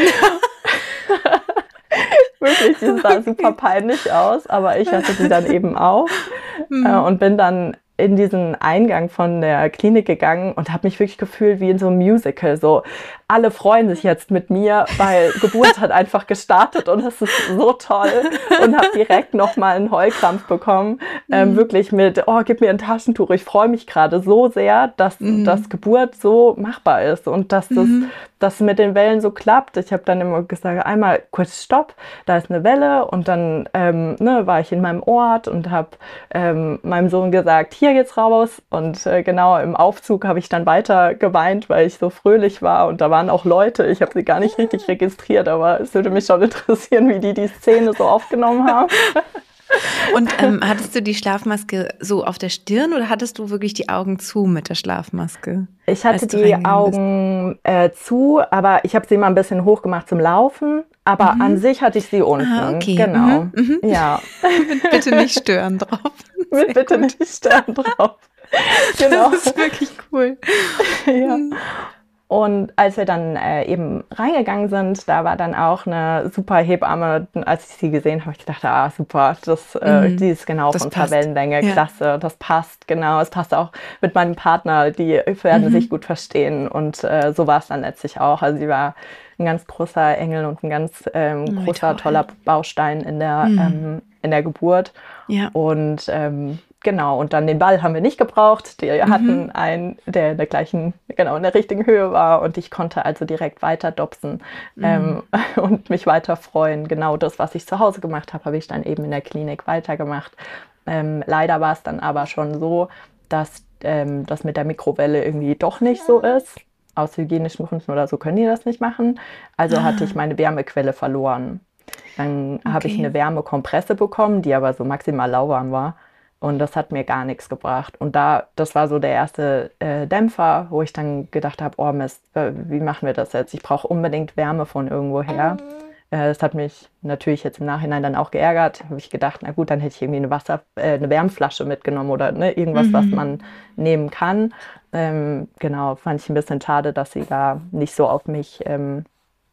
Wirklich, die sah super peinlich aus, aber ich hatte die dann eben auch Mhm. äh, und bin dann in diesen Eingang von der Klinik gegangen und habe mich wirklich gefühlt wie in so einem Musical. So, alle freuen sich jetzt mit mir, weil Geburt hat einfach gestartet und es ist so toll. Und habe direkt nochmal einen Heulkrampf bekommen. Ähm, Mhm. wirklich mit, oh, gib mir ein Taschentuch. Ich freue mich gerade so sehr, dass, Mhm. dass Geburt so machbar ist und dass das, Mhm. das mit den Wellen so klappt. Ich habe dann immer gesagt, einmal kurz Stopp, da ist eine Welle. Und dann ähm, ne, war ich in meinem Ort und habe ähm, meinem Sohn gesagt, hier geht's raus. Und äh, genau im Aufzug habe ich dann weiter geweint, weil ich so fröhlich war. Und da waren auch Leute, ich habe sie gar nicht richtig registriert, aber es würde mich schon interessieren, wie die die Szene so aufgenommen haben. Und ähm, hattest du die Schlafmaske so auf der Stirn oder hattest du wirklich die Augen zu mit der Schlafmaske? Ich hatte die Augen äh, zu, aber ich habe sie mal ein bisschen hochgemacht zum Laufen. Aber mhm. an sich hatte ich sie unten. Ah, okay. Genau. Mhm. Mhm. Ja. Mit bitte nicht stören drauf. Mit bitte gut. nicht stören drauf. Genau. Das ist wirklich cool. Ja. Mhm. Und als wir dann äh, eben reingegangen sind, da war dann auch eine super Hebamme. Als ich sie gesehen habe, habe ich gedacht, ah super, das, äh, Mhm. die ist genau Das von passt. Wellenlänge, Ja. klasse, das passt, genau. Es passt auch mit meinem Partner, die werden Mhm. sich gut verstehen. Und äh, so war es dann letztlich auch. Also sie war ein ganz großer Engel und ein ganz ähm, Oh, großer, toll. toller Baustein in der, Mhm. ähm, in der Geburt. Ja. Und ähm, genau, und dann den Ball haben wir nicht gebraucht. Die Mhm. hatten einen, der in der gleichen, genau, in der richtigen Höhe war und ich konnte also direkt weiter dopsen Mhm. ähm, und mich weiter freuen. Genau das, was ich zu Hause gemacht habe, habe ich dann eben in der Klinik weitergemacht. Ähm, leider war es dann aber schon so, dass ähm, das mit der Mikrowelle irgendwie doch nicht so ist. Aus hygienischen Gründen oder so können die das nicht machen. Also hatte ich Ah, meine Wärmequelle verloren. Dann habe ich okay. eine Wärmekompresse bekommen, die aber so maximal lauwarm war. Und das hat mir gar nichts gebracht. Und da, das war so der erste äh, Dämpfer, wo ich dann gedacht habe, oh Mist, äh, wie machen wir das jetzt? Ich brauche unbedingt Wärme von irgendwo her. Äh, das hat mich natürlich jetzt im Nachhinein dann auch geärgert. Habe ich gedacht, na gut, dann hätte ich irgendwie eine Wasser, äh, eine Wärmflasche mitgenommen oder ne, irgendwas, was Mhm. man nehmen kann. Ähm, genau, fand ich ein bisschen schade, dass sie da nicht so auf mich ähm,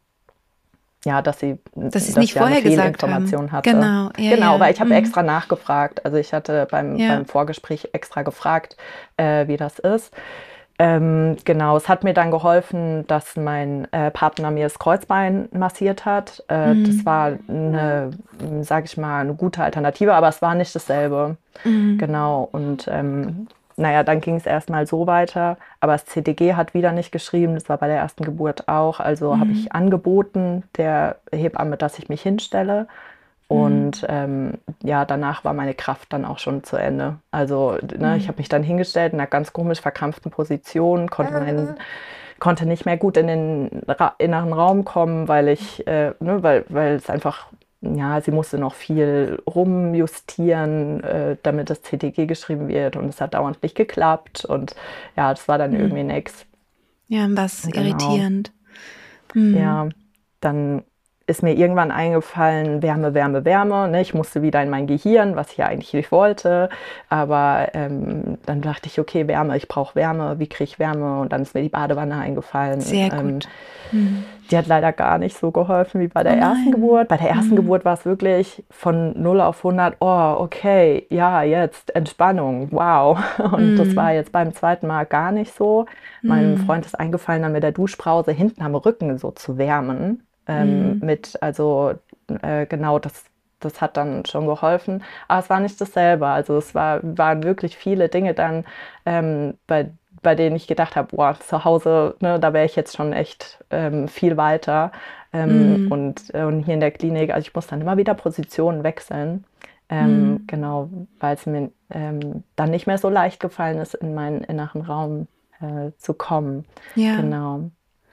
ja, dass sie, Dass sie es dass nicht ich da eine vorher gesagt haben. Fehlinformation hatte. Genau, ja, Genau, ja. weil ich habe Mhm. extra nachgefragt. Also ich hatte beim, Ja. beim Vorgespräch extra gefragt, äh, wie das ist. Ähm, genau, es hat mir dann geholfen, dass mein äh, Partner mir das Kreuzbein massiert hat. Äh, Mhm. Das war eine, sage ich mal, eine gute Alternative, aber es war nicht dasselbe. Mhm. Genau, und ähm, naja, dann ging es erstmal so weiter, aber das C T G hat wieder nicht geschrieben, das war bei der ersten Geburt auch, also habe Mhm. ich angeboten der Hebamme, dass ich mich hinstelle Mhm. und ähm, ja, danach war meine Kraft dann auch schon zu Ende. Also ne, ich Mhm. habe mich dann hingestellt in einer ganz komisch verkrampften Position, konnte, meinen, konnte nicht mehr gut in den Ra inneren Raum kommen, weil ich, äh, ne, weil, weil es einfach ja, sie musste noch viel rumjustieren, äh, damit das C T G geschrieben wird und es hat dauernd nicht geklappt und ja, das war dann Mhm. irgendwie nix. Ja, was Genau. irritierend. Mhm. Ja, dann ist mir irgendwann eingefallen, Wärme, Wärme, Wärme. Ne? Ich musste wieder in mein Gehirn, was ich ja eigentlich nicht wollte. Aber ähm, dann dachte ich, okay, Wärme, ich brauche Wärme. Wie kriege ich Wärme? Und dann ist mir die Badewanne eingefallen. Sehr Ähm, gut. Mhm. Die hat leider gar nicht so geholfen wie bei der Oh ersten nein. Geburt. Bei der ersten Mhm. Geburt war es wirklich von null auf hundert, oh, okay, ja, jetzt Entspannung, wow. Und das war Mhm. jetzt beim zweiten Mal gar nicht so. Meinem Mhm. Freund ist eingefallen, dann mit der Duschbrause hinten am Rücken so zu wärmen. Ähm, Mhm. mit, also äh, genau, das, das hat dann schon geholfen. Aber es war nicht dasselbe. Also es war, waren wirklich viele Dinge dann, ähm, bei bei denen ich gedacht habe, boah, zu Hause, ne, da wäre ich jetzt schon echt ähm, viel weiter. Ähm, Mhm. und, äh, und hier in der Klinik, also ich muss dann immer wieder Positionen wechseln, Ähm, Mhm. genau, weil es mir ähm, dann nicht mehr so leicht gefallen ist, in meinen inneren Raum äh, zu kommen. Ja. Genau.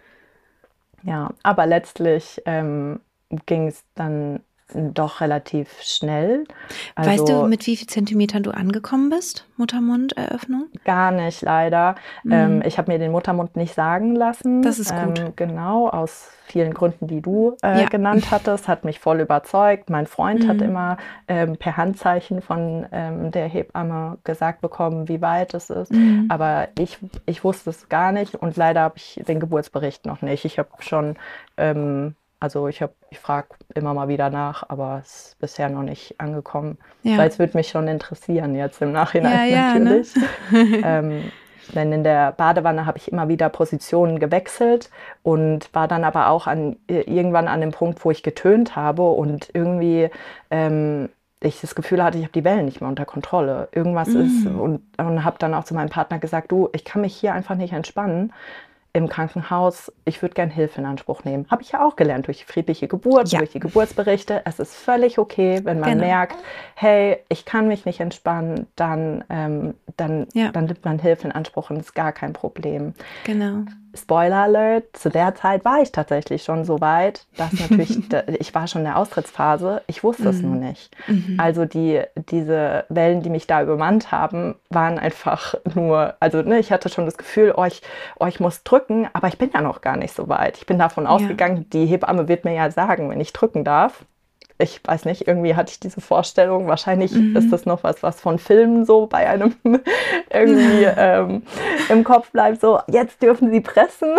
Ja, aber letztlich ähm, ging es dann doch relativ schnell. Weißt du, Also mit wie viel Zentimetern du angekommen bist? Muttermunderöffnung? gar nicht, leider. Ähm, Mhm. ich habe mir den Muttermund nicht sagen lassen. Das ist gut. Ähm, genau, aus vielen Gründen, die du äh, Ja. genannt hattest. Hat mich voll überzeugt. Mein Freund hat Mhm. immer ähm, per Handzeichen von ähm, der Hebamme gesagt bekommen, wie weit es ist. Mhm. Aber ich, ich wusste es gar nicht und leider habe ich den Geburtsbericht noch nicht. Ich habe schon, ähm, also ich habe, ich frage immer mal wieder nach, aber es ist bisher noch nicht angekommen. Weil Ja. es würde mich schon interessieren jetzt im Nachhinein Ja, ja, ne? natürlich. Ähm, denn in der Badewanne habe ich immer wieder Positionen gewechselt und war dann aber auch an, irgendwann an dem Punkt, wo ich getönt habe und irgendwie ähm, ich das Gefühl hatte, ich habe die Wellen nicht mehr unter Kontrolle. Irgendwas ist Mhm. und, und habe dann auch zu meinem Partner gesagt, du, ich kann mich hier einfach nicht entspannen im Krankenhaus, ich würde gern Hilfe in Anspruch nehmen. Habe ich ja auch gelernt durch die friedliche Geburt und Ja, durch die Geburtsberichte. Es ist völlig okay, wenn man genau. merkt, hey, ich kann mich nicht entspannen, dann, ähm, dann, Ja, dann nimmt man Hilfe in Anspruch und ist gar kein Problem. genau. Spoiler Alert, zu der Zeit war ich tatsächlich schon so weit, dass natürlich, ich war schon in der Austrittsphase, ich wusste es nur Mhm. nicht. Mhm. Also die, diese Wellen, die mich da übermannt haben, waren einfach nur, also ne, ich hatte schon das Gefühl, oh ich, oh, ich muss drücken, aber ich bin ja noch gar nicht so weit. Ich bin davon Ja. ausgegangen, die Hebamme wird mir ja sagen, wenn ich drücken darf. Ich weiß nicht, irgendwie hatte ich diese Vorstellung. Wahrscheinlich ist Mhm. das noch was, was von Filmen so bei einem irgendwie ähm, im Kopf bleibt. So, jetzt dürfen Sie pressen.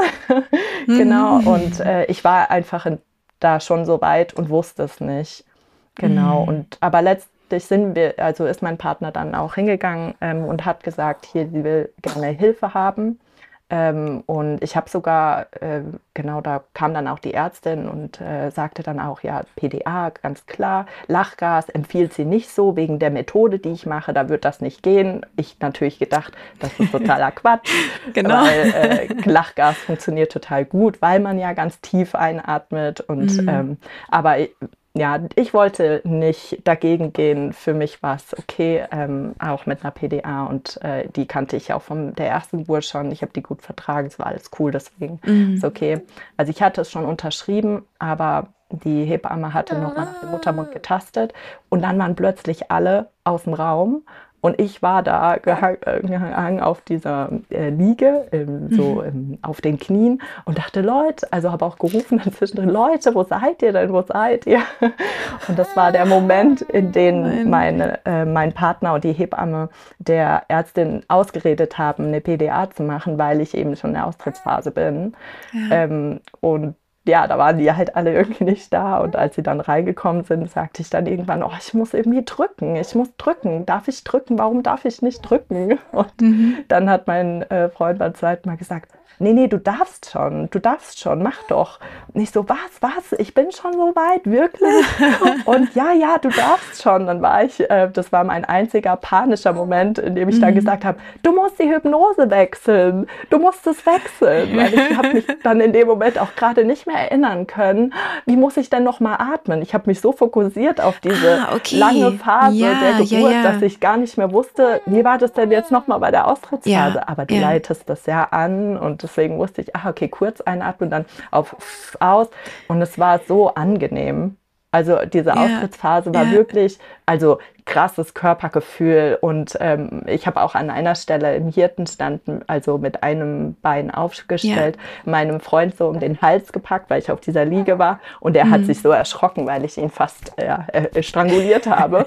Genau. Und Mhm. äh, ich war einfach in, da schon so weit und wusste es nicht. Genau. Mhm. Und aber letztlich sind wir, also ist mein Partner dann auch hingegangen ähm, und hat gesagt, hier, sie will gerne Hilfe haben. Ähm, und ich habe sogar, äh, genau, da kam dann auch die Ärztin und äh, sagte dann auch, ja, P D A, ganz klar, Lachgas empfiehlt sie nicht so wegen der Methode, die ich mache, da wird das nicht gehen. Ich natürlich gedacht, das ist totaler Quatsch, Genau. weil äh, Lachgas funktioniert total gut, weil man ja ganz tief einatmet und Mhm. ähm, aber ja, ich wollte nicht dagegen gehen. Für mich war es okay, ähm, auch mit einer P D A und äh, die kannte ich auch von der ersten Geburt schon. Ich habe die gut vertragen, es war alles cool, deswegen ist Mhm. okay. Also ich hatte es schon unterschrieben, aber die Hebamme hatte nochmal nach dem Muttermund getastet und dann waren plötzlich alle aus dem Raum und ich war da gehangen, äh, gehangen auf dieser äh, Liege, ähm, so Mhm. ähm, auf den Knien und dachte, Leute, also habe auch gerufen dann zwischendrin, Leute, wo seid ihr denn, wo seid ihr? Und das war der Moment, in Oh dem nein. meine, äh, mein Partner und die Hebamme der Ärztin ausgeredet haben, eine P D A zu machen, weil ich eben schon in der Austrittsphase bin. Ja. Ähm, und ja, da waren die halt alle irgendwie nicht da. Und als sie dann reingekommen sind, sagte ich dann irgendwann, oh, ich muss irgendwie drücken. Ich muss drücken. Darf ich drücken? Warum darf ich nicht drücken? Und Mhm. dann hat mein äh, Freund beim zweiten Mal gesagt, nee, nee, du darfst schon, du darfst schon, mach doch. Und ich so, was, was? Ich bin schon so weit, wirklich? Und ja, ja, du darfst schon. Dann war ich, äh, das war mein einziger panischer Moment, in dem ich dann Mhm. gesagt habe, du musst die Hypnose wechseln, du musst es wechseln. Weil ich habe mich dann in dem Moment auch gerade nicht mehr erinnern können, wie muss ich denn noch mal atmen? Ich habe mich so fokussiert auf diese Ah, lange okay. Phase der Ja, ja, Geburt, dass ja. ich gar nicht mehr wusste, wie war das denn jetzt noch mal bei der Ja, Austrittsphase? Aber du ja. leitest das ja an und deswegen wusste ich, ah, okay, kurz einatmen, dann auf aus und es war so angenehm. Also diese Ja, Austrittsphase war ja, wirklich, also krasses Körpergefühl und ähm, ich habe auch an einer Stelle im Hirtenstand, also mit einem Bein ja. aufgestellt, meinem Freund so um den Hals gepackt, weil ich auf dieser Liege war und er hat Mhm. sich so erschrocken, weil ich ihn fast ja, äh, stranguliert habe.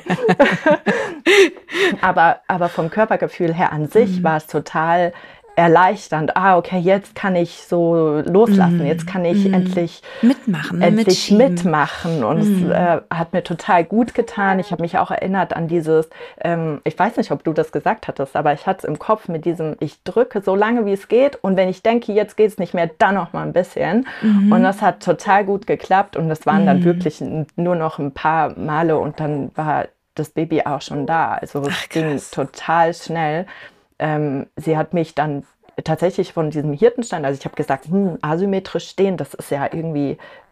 aber, aber vom Körpergefühl her an sich Mhm. war es total erleichternd. Ah, okay, jetzt kann ich so loslassen, jetzt Mhm. kann ich Mhm. endlich Mitmachen, ne? endlich Mitschieben. mitmachen und es Mhm. äh, hat mir total gut getan. Ich habe mich auch erinnert an dieses, ähm, ich weiß nicht, ob du das gesagt hattest, aber ich hatte es im Kopf mit diesem, ich drücke so lange wie es geht und wenn ich denke, jetzt geht es nicht mehr, dann noch mal ein bisschen. Und Mhm. das hat total gut geklappt und das waren dann Mhm. wirklich nur noch ein paar Male und dann war das Baby auch schon da. Also Ach, es ging krass. total schnell. Ähm, sie hat mich dann tatsächlich von diesem Hirtenstand, also ich habe gesagt, hm, asymmetrisch stehen, das ist ja irgendwie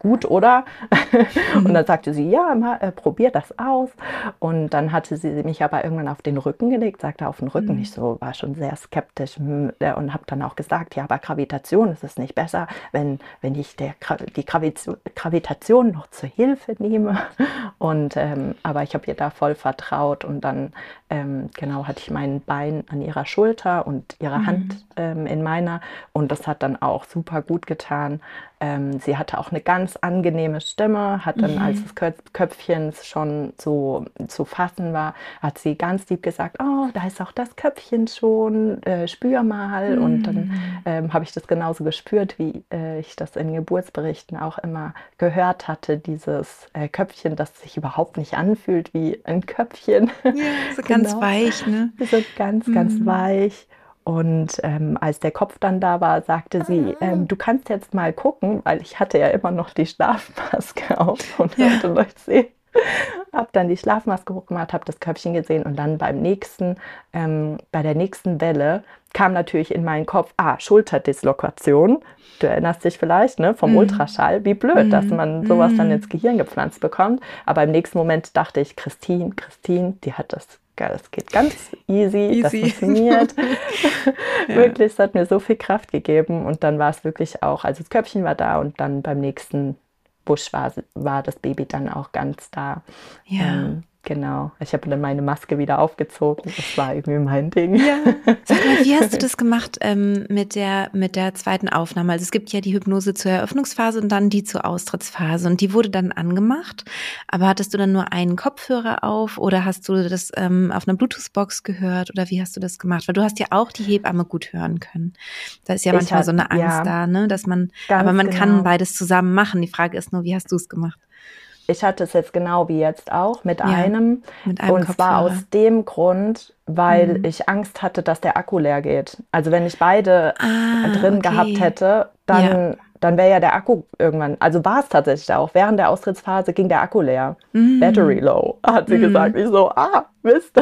gut, oder? Und dann sagte sie, ja, mal, äh, probier das aus. Und dann hatte sie mich aber irgendwann auf den Rücken gelegt, sagte auf den Rücken. Mhm. Ich so, war schon sehr skeptisch hm, äh, und habe dann auch gesagt, ja, aber Gravitation, ist es nicht besser, wenn, wenn ich der, die Gravitation, Gravitation noch zur Hilfe nehme? Und, ähm, aber ich habe ihr da voll vertraut und dann, ähm, genau, hatte ich mein Bein an ihrer Schulter und ihre Mhm. Hand ähm, in meiner und das hat dann auch super gut getan. Ähm, sie hatte auch eine ganz angenehme Stimme, hat dann, als Mhm. das Köp- Köpfchen schon so zu fassen war, hat sie ganz lieb gesagt, oh, da ist auch das Köpfchen schon, äh, spür mal. Und dann Mhm. ähm, habe ich das genauso gespürt, wie äh, ich das in Geburtsberichten auch immer gehört hatte, dieses äh, Köpfchen, das sich überhaupt nicht anfühlt wie ein Köpfchen. Ja, so ganz Genau, weich, ne? so ganz, ganz Mhm. weich. Und ähm, als der Kopf dann da war, sagte sie, ähm, du kannst jetzt mal gucken, weil ich hatte ja immer noch die Schlafmaske auf und Ja. konnte nicht sehen. Habe dann die Schlafmaske hochgemacht, habe das Köpfchen gesehen und dann beim nächsten, ähm, bei der nächsten Welle kam natürlich in meinen Kopf, ah, Schulterdislokation. Du erinnerst dich vielleicht, ne, vom Mhm. Ultraschall. Wie blöd, dass Mhm. man sowas dann ins Mhm. Gehirn gepflanzt bekommt. Aber im nächsten Moment dachte ich, Christine, Christine, die hat das, das geht ganz easy, das Easy. funktioniert. Ja. Wirklich, es hat mir so viel Kraft gegeben. Und dann war es wirklich auch, also das Köpfchen war da und dann beim nächsten Busch war, war das Baby dann auch ganz da. Ja. Ähm, genau. Ich habe dann meine Maske wieder aufgezogen. Das war irgendwie mein Ding. Ja. Sag mal, wie hast du das gemacht ähm, mit der, mit der zweiten Aufnahme? Also es gibt ja die Hypnose zur Eröffnungsphase und dann die zur Austrittsphase und die wurde dann angemacht. Aber hattest du dann nur einen Kopfhörer auf oder hast du das ähm, auf einer Bluetooth-Box gehört oder wie hast du das gemacht? Weil du hast ja auch die Hebamme gut hören können. Da ist ja Ich manchmal so hatte, eine Angst ja, da, ne, dass man, aber ganz man kann genau. beides zusammen machen. Die Frage ist nur, wie hast du es gemacht? Ich hatte es jetzt genau wie jetzt auch mit Ja, einem. mit einem Und zwar Kopfhörer. aus dem Grund, weil Mhm. ich Angst hatte, dass der Akku leer geht. Also wenn ich beide Ah, drin gehabt okay. hätte, Ja. dann, dann wäre ja der Akku irgendwann, also war es tatsächlich auch, während der Austrittsphase ging der Akku leer. Battery Mhm. low, hat sie gesagt. Mhm. Ich so, ah, Mist.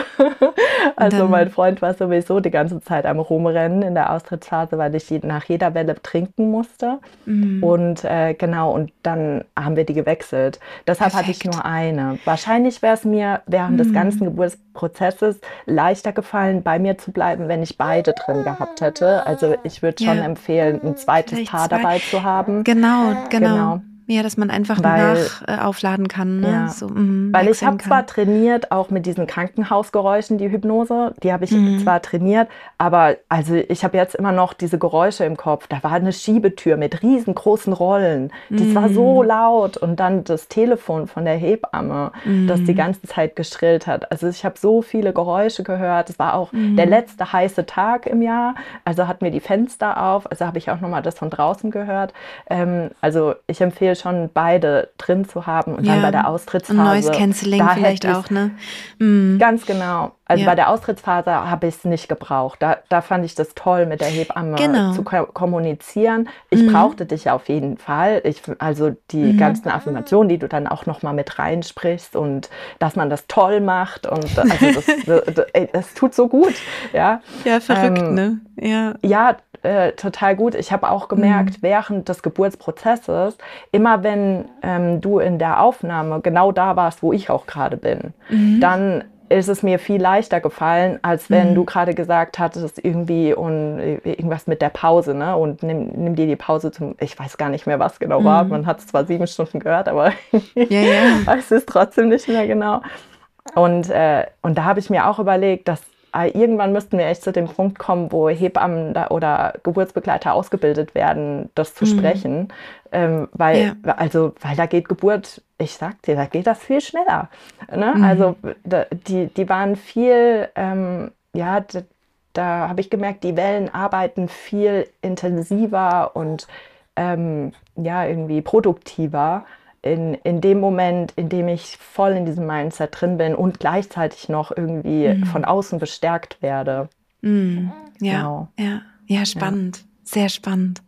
Und Also mein dann, Freund war sowieso die ganze Zeit am Rumrennen in der Austrittsphase, weil ich je- nach jeder Welle trinken musste. mhm. Und äh, genau, und dann haben wir die gewechselt. Deshalb hatte ich Perfekt. nur eine. Wahrscheinlich wäre es mir während des ganzen Mhm. Geburtsprozesses leichter gefallen, bei mir zu bleiben, wenn ich beide drin gehabt hätte. Also ich würde schon Ja, empfehlen, ein zweites vielleicht Paar zwei. dabei zu haben. Genau, genau. Genau, Ja, dass man einfach weil nach äh, aufladen kann, ne? ja, So mhm, weil ich wechseln habe zwar kann. trainiert, auch mit diesen Krankenhausgeräuschen, die Hypnose, die habe ich Mhm. zwar trainiert, aber also ich habe jetzt immer noch diese Geräusche im Kopf. Da war eine Schiebetür mit riesengroßen Rollen. Das war so Mhm. laut und dann das Telefon von der Hebamme, das die Mhm. ganze Zeit geschrillt hat. Also ich habe so viele Geräusche gehört. Es war auch der Mhm. letzte heiße Tag im Jahr, also hatten wir die Fenster auf, also habe ich auch noch mal das von draußen gehört. Ähm, also ich empfehle schon beide drin zu haben und dann bei Ja. der Und Noise Austrittsphase, Cancelling da vielleicht hätte ich auch, ne? Mhm. ganz genau, also bei Ja. der Austrittsphase habe ich es nicht gebraucht. Da, da fand ich das toll, mit der Hebamme zu Genau. ko kommunizieren. Ich Mhm. brauchte dich auf jeden Fall. Ich, also die Mhm. ganzen Affirmationen, die du dann auch noch mal mit reinsprichst und dass man das toll macht und also das, das, das tut so gut, ja. Ja, verrückt, Ähm, ne? Ja. ja, äh, total gut. Ich habe auch gemerkt, Mhm. während des Geburtsprozesses, immer wenn ähm, du in der Aufnahme genau da warst, wo ich auch gerade bin, Mhm. dann ist es mir viel leichter gefallen, als wenn du Mhm. gerade gesagt hattest, irgendwie und irgendwas mit der Pause, ne? Und nimm, nimm dir die Pause zum, ich weiß gar nicht mehr, was genau war. Man Mhm. hat es zwar sieben Stunden gehört, aber Ja, ja. weiß es trotzdem nicht mehr genau. Und, äh, und da habe ich mir auch überlegt, dass äh, irgendwann müssten wir echt zu dem Punkt kommen, wo Hebammen da oder Geburtsbegleiter ausgebildet werden, das zu Mhm. sprechen. Ähm, weil, Ja. also, weil da geht Geburt, ich sag dir, da geht das viel schneller. Ne? Mhm. Also da, die, die waren viel, ähm, ja, da, da habe ich gemerkt, die Wellen arbeiten viel intensiver und ähm, ja, irgendwie produktiver in, in dem Moment, in dem ich voll in diesem Mindset drin bin und gleichzeitig noch irgendwie von Mhm. außen bestärkt werde. Mhm. Ja, Genau, ja, ja, ja, spannend. Sehr spannend.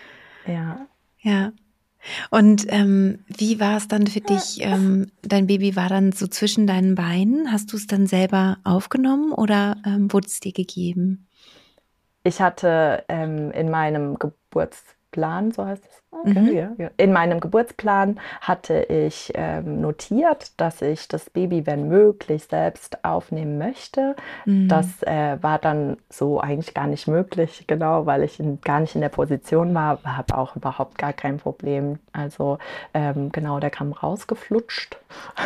ja. Ja. Und ähm, wie war es dann für dich? Ähm, dein Baby war dann so zwischen deinen Beinen. Hast du es dann selber aufgenommen oder ähm, wurde es dir gegeben? Ich hatte ähm, in meinem Geburts Geburtsplan, so heißt es. Okay, Mhm. ja, ja. In meinem Geburtsplan hatte ich ähm, notiert, dass ich das Baby, wenn möglich, selbst aufnehmen möchte. Das Mhm. äh, war dann so eigentlich gar nicht möglich, genau, weil ich in, gar nicht in der Position war, habe auch überhaupt gar kein Problem. Also ähm, genau, der kam rausgeflutscht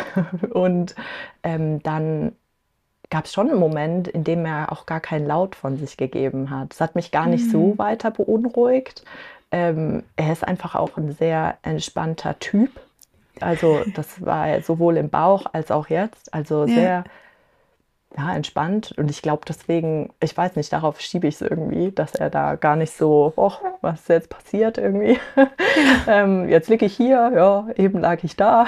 und ähm, dann gab es schon einen Moment, in dem er auch gar keinen Laut von sich gegeben hat. Das hat mich gar nicht so Mhm. weiter beunruhigt. Ähm, er ist einfach auch ein sehr entspannter Typ. Also das war er sowohl im Bauch als auch jetzt. Also Ja. sehr, ja, entspannt. Und ich glaube deswegen, ich weiß nicht, darauf schiebe ich es irgendwie, dass er da gar nicht so, oh, was ist jetzt passiert irgendwie? Ja. ähm, jetzt liege ich hier, ja, eben lag ich da.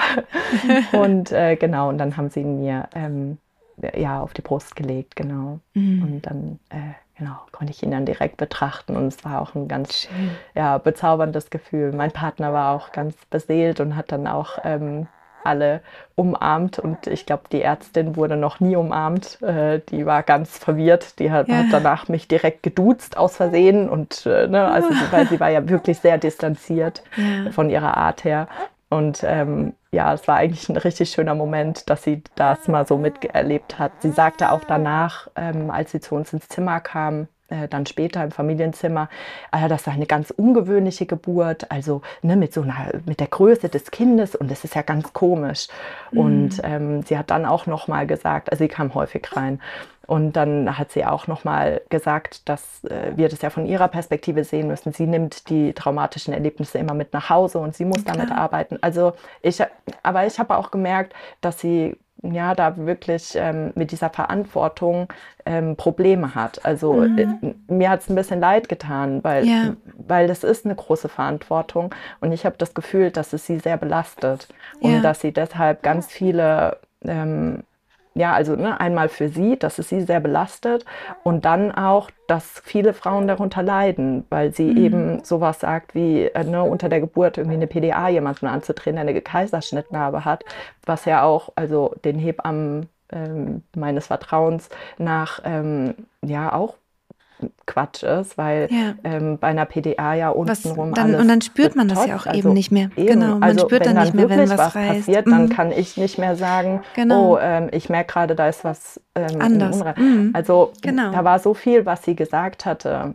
Und äh, genau, und dann haben sie ihn mir ähm, ja, auf die Brust gelegt, genau. Mhm. Und dann äh, genau, konnte ich ihn dann direkt betrachten und es war auch ein ganz Schön. ja, bezauberndes Gefühl. Mein Partner war auch ganz beseelt und hat dann auch ähm, alle umarmt und ich glaube, die Ärztin wurde noch nie umarmt. Äh, die war ganz verwirrt. Die hat, hat Ja. danach mich direkt geduzt aus Versehen und äh, ne, also sie, weil sie war ja wirklich sehr distanziert Ja. von ihrer Art her. Und ähm, ja, es war eigentlich ein richtig schöner Moment, dass sie das mal so miterlebt hat. Sie sagte auch danach, ähm, als sie zu uns ins Zimmer kam, äh, dann später im Familienzimmer, äh, das war eine ganz ungewöhnliche Geburt, also ne, mit so einer, mit der Größe des Kindes und das ist ja ganz komisch. Und Mhm. ähm, sie hat dann auch noch mal gesagt, also sie kam häufig rein. Und dann hat sie auch noch mal gesagt, dass äh, wir das ja von ihrer Perspektive sehen müssen. Sie nimmt die traumatischen Erlebnisse immer mit nach Hause und sie muss damit Klar. arbeiten. Also ich, aber ich habe auch gemerkt, dass sie ja da wirklich ähm, mit dieser Verantwortung ähm, Probleme hat. Also äh, Mhm. mir hat es ein bisschen leid getan, weil, Ja. weil das ist eine große Verantwortung und ich habe das Gefühl, dass es sie sehr belastet und Ja. dass sie deshalb ganz viele ähm, ja, also ne, einmal für sie, dass es sie sehr belastet und dann auch, dass viele Frauen darunter leiden, weil sie Mhm. eben sowas sagt wie äh, ne, unter der Geburt irgendwie eine P D A jemanden anzudrehen, der eine Kaiserschnittnarbe hat, was ja auch also den Hebammen ähm, meines Vertrauens nach ähm, ja auch Quatsch ist, weil Ja. ähm, bei einer P D A ja Was untenrum dann, und alles dann spürt man das ja auch betäubt. eben Also nicht mehr. eben, Genau, man also spürt wenn dann nicht dann mehr, wenn wirklich was was reißt. passiert, dann Mhm. kann ich nicht mehr sagen, oh, Genau. ähm, ich merke gerade, da ist was ähm, im Anders. Unrecht. Mhm. Also Genau. da war so viel, was sie gesagt hatte,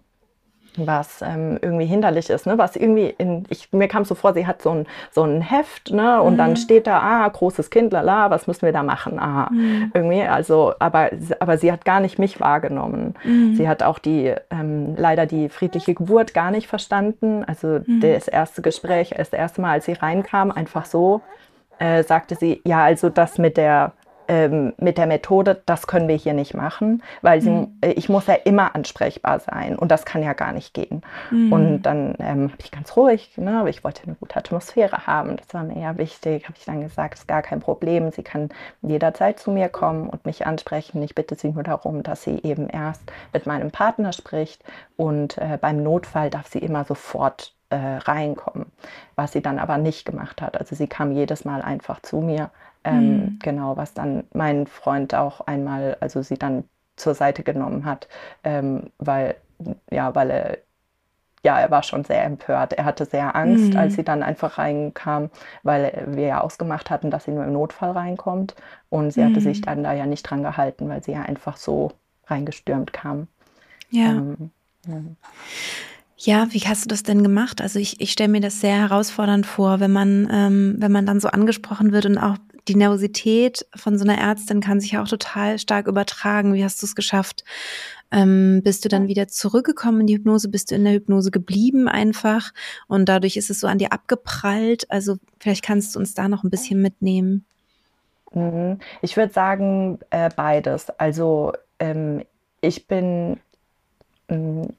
was ähm, irgendwie hinderlich ist, ne? Was irgendwie in, ich, mir kam so vor, sie hat so ein, so ein Heft, ne? Und dann Mhm. steht da, ah, großes Kind, lala, was müssen wir da machen? Ah, Mhm. irgendwie, also, aber, aber sie hat gar nicht mich wahrgenommen. Sie Mhm. hat auch die, ähm, leider die friedliche Geburt gar nicht verstanden. Also Mhm. das erste Gespräch, das erste Mal, als sie reinkam, einfach so, äh, sagte sie, ja, also das mit der, ähm, mit der Methode, das können wir hier nicht machen, weil sie, Mhm. äh, ich muss ja immer ansprechbar sein und das kann ja gar nicht gehen. Und Mhm. dann ähm, habe ich ganz ruhig, ne, aber ich wollte eine gute Atmosphäre haben, das war mir eher wichtig, habe ich dann gesagt, ist gar kein Problem, sie kann jederzeit zu mir kommen und mich ansprechen. Ich bitte sie nur darum, dass sie eben erst mit meinem Partner spricht und äh, beim Notfall darf sie immer sofort äh, reinkommen, was sie dann aber nicht gemacht hat. Also sie kam jedes Mal einfach zu mir, ähm, Mhm. genau, was dann mein Freund auch einmal, also sie dann zur Seite genommen hat, ähm, weil, ja, weil er, ja, er war schon sehr empört. Er hatte sehr Angst, als Mhm. sie dann einfach reinkam, weil wir ja ausgemacht hatten, dass sie nur im Notfall reinkommt. Und sie hatte sich Mhm. dann da ja nicht dran gehalten, weil sie ja einfach so reingestürmt kam. Ja. Ähm, ja. Ja, wie hast du das denn gemacht? Also ich, ich stelle mir das sehr herausfordernd vor, wenn man, ähm, wenn man dann so angesprochen wird und auch die Nervosität von so einer Ärztin kann sich ja auch total stark übertragen. Wie hast du es geschafft? Ähm, bist du dann wieder zurückgekommen in die Hypnose? Bist du in der Hypnose geblieben einfach? Und dadurch ist es so an dir abgeprallt. Also vielleicht kannst du uns da noch ein bisschen mitnehmen. Mhm. Ich würde sagen, äh, beides. Also ähm, ich bin mm,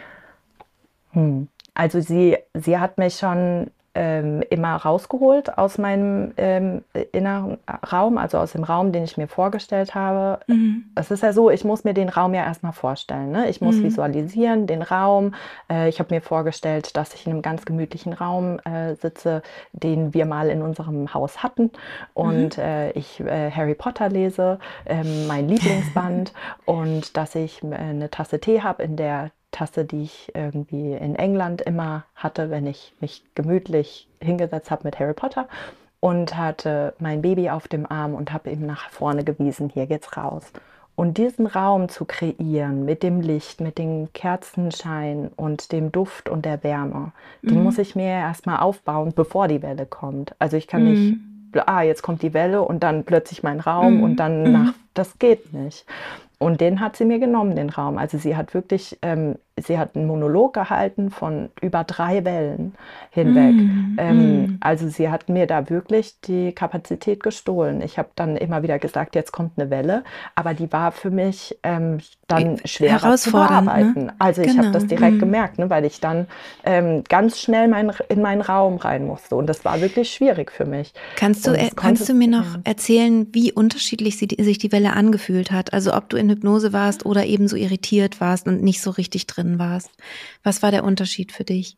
Hm. Also sie, sie hat mich schon ähm, immer rausgeholt aus meinem ähm, inneren Raum, also aus dem Raum, den ich mir vorgestellt habe. Mhm. Es ist ja so, ich muss mir den Raum ja erstmal vorstellen. Ne? Ich muss Mhm. visualisieren, den Raum. Äh, ich habe mir vorgestellt, dass ich in einem ganz gemütlichen Raum äh, sitze, den wir mal in unserem Haus hatten. Und Mhm. äh, ich äh, Harry Potter lese, ähm, mein Lieblingsband, und dass ich äh, eine Tasse Tee habe, in der Tasse, die ich irgendwie in England immer hatte, wenn ich mich gemütlich hingesetzt habe mit Harry Potter, und hatte mein Baby auf dem Arm und habe ihm nach vorne gewiesen, hier geht's raus. Und diesen Raum zu kreieren mit dem Licht, mit dem Kerzenschein und dem Duft und der Wärme, mhm. den muss ich mir erstmal aufbauen, bevor die Welle kommt. Also ich kann mhm. nicht, ah, jetzt kommt die Welle und dann plötzlich mein Raum mhm. und dann nach, das geht nicht. Und den hat sie mir genommen, den Raum. Also sie hat wirklich, ähm, sie hat einen Monolog gehalten von über drei Wellen hinweg. Mm, ähm, mm. Also sie hat mir da wirklich die Kapazität gestohlen. Ich habe dann immer wieder gesagt, jetzt kommt eine Welle, aber die war für mich ähm, dann schwerer zu bearbeiten. Ne? Also ich genau. habe das direkt mm. gemerkt, ne, weil ich dann ähm, ganz schnell mein, in meinen Raum rein musste. Und das war wirklich schwierig für mich. Kannst du, äh, kannst du mir noch ja. erzählen, wie unterschiedlich sie, sich die Welle angefühlt hat? Also ob du in Hypnose warst oder eben so irritiert warst und nicht so richtig drin warst. Was war der Unterschied für dich?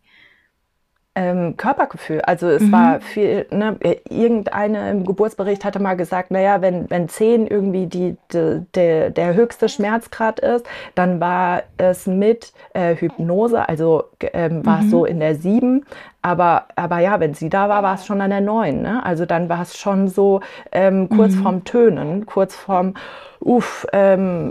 Ähm, Körpergefühl. Also es mhm. war viel, ne, irgendeine im Geburtsbericht hatte mal gesagt, naja, wenn, wenn zehn irgendwie die, die, der, der höchste Schmerzgrad ist, dann war es mit äh, Hypnose, also ähm, war es mhm. so in der sieben. Aber, aber ja, wenn sie da war, war es schon an der neun. Ne? Also dann war es schon so ähm, kurz mhm. vorm Tönen, kurz vorm uff, ähm,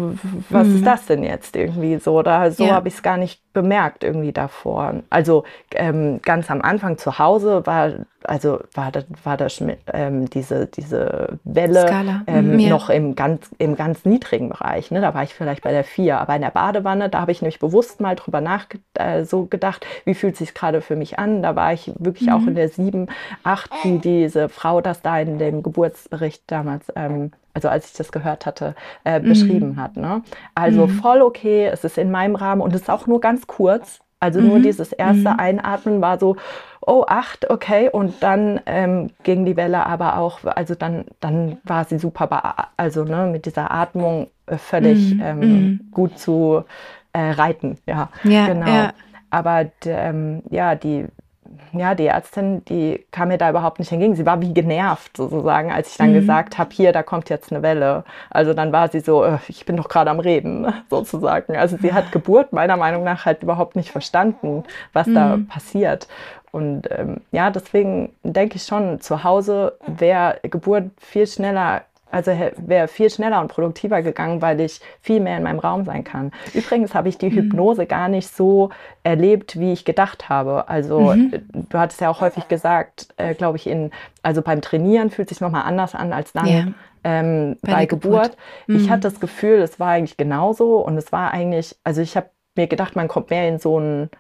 was mhm. ist das denn jetzt irgendwie so? Oder so ja. habe ich es gar nicht bemerkt irgendwie davor. Also ähm, ganz am Anfang zu Hause war, also war das, war das ähm, diese, diese Welle ähm, mhm, ja. noch im ganz, im ganz niedrigen Bereich. Ne? Da war ich vielleicht bei der vier. Aber in der Badewanne, da habe ich nämlich bewusst mal drüber nach äh, so gedacht, wie fühlt es sich gerade für mich an? Da war ich wirklich mhm. auch in der sieben, acht, wie diese Frau das da in dem Geburtsbericht damals ähm, also als ich das gehört hatte, äh, beschrieben mhm. hat. Ne? Also mhm. voll okay, es ist in meinem Rahmen und es ist auch nur ganz kurz. Also mhm. nur dieses erste mhm. Einatmen war so, oh, acht, okay. Und dann ähm, ging die Welle aber auch, also dann, dann war sie super, also ne, mit dieser Atmung äh, völlig mhm. ähm, mhm. gut zu äh, reiten. Ja, ja genau. Ja. Aber ähm, ja, die Ja, die Ärztin, die kam mir da überhaupt nicht entgegen. Sie war wie genervt sozusagen, als ich dann mhm. gesagt habe, hier, da kommt jetzt eine Welle. Also dann war sie so, ich bin doch gerade am Reden sozusagen. Also sie hat Geburt meiner Meinung nach halt überhaupt nicht verstanden, was mhm. da passiert. Und ähm, ja, deswegen denke ich schon, zu Hause wäre Geburt viel schneller, also wäre viel schneller und produktiver gegangen, weil ich viel mehr in meinem Raum sein kann. Übrigens habe ich die Hypnose gar nicht so erlebt, wie ich gedacht habe. Also mhm. du hattest ja auch häufig gesagt, äh, glaube ich, in, also beim Trainieren fühlt es sich nochmal anders an als dann ja. ähm, bei, bei Geburt. Geburt. Mhm. Ich hatte das Gefühl, es war eigentlich genauso und es war eigentlich, also ich habe mir gedacht, man kommt mehr in so einen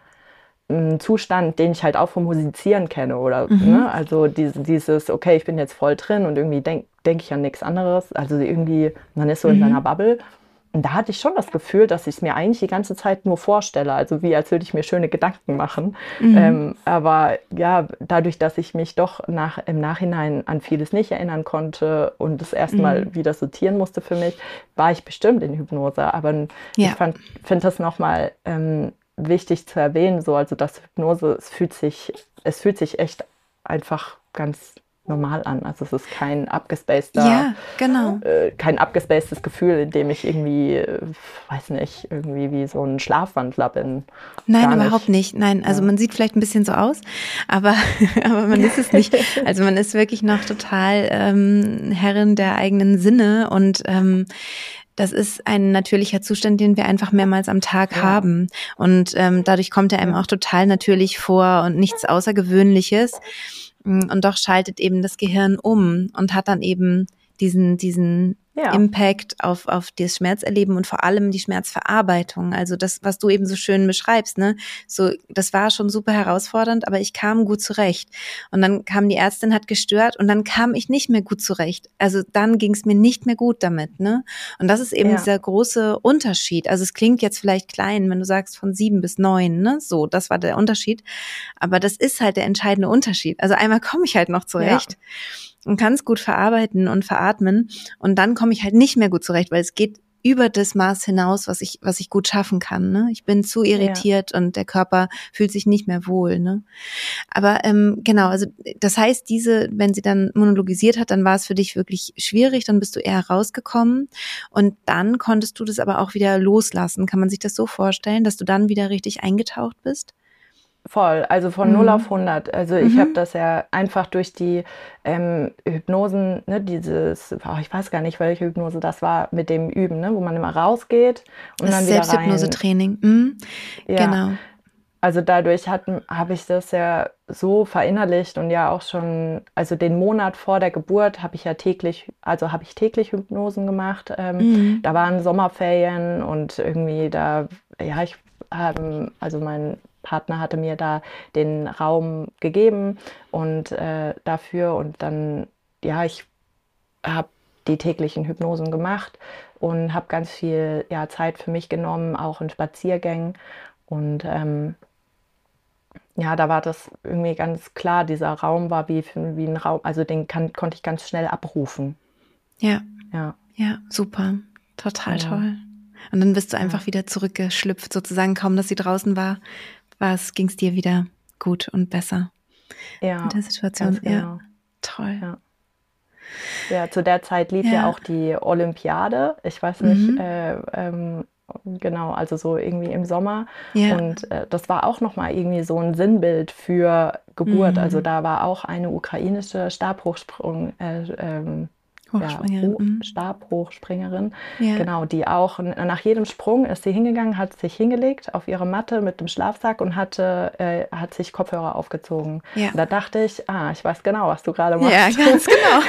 Zustand, den ich halt auch vom Musizieren kenne oder mhm. ne? Also dieses, dieses, okay, ich bin jetzt voll drin und irgendwie denke denk ich an nichts anderes. Also irgendwie, man ist so in mhm. seiner Bubble. Und da hatte ich schon das Gefühl, dass ich es mir eigentlich die ganze Zeit nur vorstelle, also wie als würde ich mir schöne Gedanken machen. Mhm. Ähm, aber ja, dadurch, dass ich mich doch nach, im Nachhinein an vieles nicht erinnern konnte und das erstmal mhm. wieder sortieren musste für mich, war ich bestimmt in Hypnose. Aber ja. ich finde das nochmal ähm, wichtig zu erwähnen, so, also das Hypnose, es fühlt sich, es fühlt sich echt einfach ganz normal an. Also es ist kein abgespaceter, ja, genau. äh, kein abgespacedes Gefühl, in dem ich irgendwie, äh, weiß nicht, irgendwie wie so ein Schlafwandler bin. Nein, überhaupt nicht. Nein, also ja. man sieht vielleicht ein bisschen so aus, aber, aber man ist es nicht. Also man ist wirklich noch total ähm, Herrin der eigenen Sinne und ähm, das ist ein natürlicher Zustand, den wir einfach mehrmals am Tag ja. haben. Und ähm, dadurch kommt er einem auch total natürlich vor und nichts Außergewöhnliches. Und doch schaltet eben das Gehirn um und hat dann eben diesen diesen ja. Impact auf auf das Schmerzerleben und vor allem die Schmerzverarbeitung. Also das, was du eben so schön beschreibst, ne? So, das war schon super herausfordernd, aber ich kam gut zurecht. Und dann kam die Ärztin, hat gestört und dann kam ich nicht mehr gut zurecht. Also dann ging es mir nicht mehr gut damit, ne? Und das ist eben ja. dieser große Unterschied. Also es klingt jetzt vielleicht klein, wenn du sagst von sieben bis neun, ne? So, das war der Unterschied. Aber das ist halt der entscheidende Unterschied. Also einmal komme ich halt noch zurecht. Ja. Und kann es gut verarbeiten und veratmen und dann komme ich halt nicht mehr gut zurecht, weil es geht über das Maß hinaus, was ich, was ich gut schaffen kann. Ne? Ich bin zu irritiert ja. und der Körper fühlt sich nicht mehr wohl. Ne? Aber ähm, genau, also das heißt, diese, wenn sie dann monologisiert hat, dann war es für dich wirklich schwierig, dann bist du eher rausgekommen und dann konntest du das aber auch wieder loslassen. Kann man sich das so vorstellen, dass du dann wieder richtig eingetaucht bist? Voll, also von Mhm. null auf hundert. Also ich Mhm. habe das ja einfach durch die ähm, Hypnosen, ne, dieses, oh, ich weiß gar nicht, welche Hypnose das war, mit dem Üben, ne, wo man immer rausgeht und das dann wieder rein. Selbsthypnose-Training. Mhm. Ja. Genau. Also dadurch habe ich das ja so verinnerlicht und ja auch schon, also den Monat vor der Geburt habe ich ja täglich, also habe ich täglich Hypnosen gemacht. Ähm, Mhm. Da waren Sommerferien und irgendwie da, ja, ich, ähm, also mein Partner hatte mir da den Raum gegeben und äh, dafür und dann, ja, ich habe die täglichen Hypnosen gemacht und habe ganz viel ja, Zeit für mich genommen, auch in Spaziergängen und ähm, ja, da war das irgendwie ganz klar, dieser Raum war wie, wie ein Raum, also den kann, konnte ich ganz schnell abrufen. Ja, ja, ja, super, total genau. toll. Und dann bist du einfach ja. wieder zurückgeschlüpft, sozusagen, kaum dass sie draußen war, ging es dir wieder gut und besser Ja, in der Situation. ganz genau. Ja, toll. Ja. ja, zu der Zeit lief Ja. ja auch die Olympiade. Ich weiß nicht, mhm. äh, ähm, genau, also so irgendwie im Sommer. Ja. Und äh, das war auch nochmal irgendwie so ein Sinnbild für Geburt. Mhm. Also da war auch eine ukrainische Stabhochsprung, äh, ähm, Hochspringerin. Ja, Ho- Stabhochspringerin, Ja. genau, die auch nach jedem Sprung ist sie hingegangen, hat sich hingelegt auf ihre Matte mit dem Schlafsack und hatte, äh, hat sich Kopfhörer aufgezogen. Ja. Und da dachte ich, ah, ich weiß genau, was du gerade machst. Ja, ganz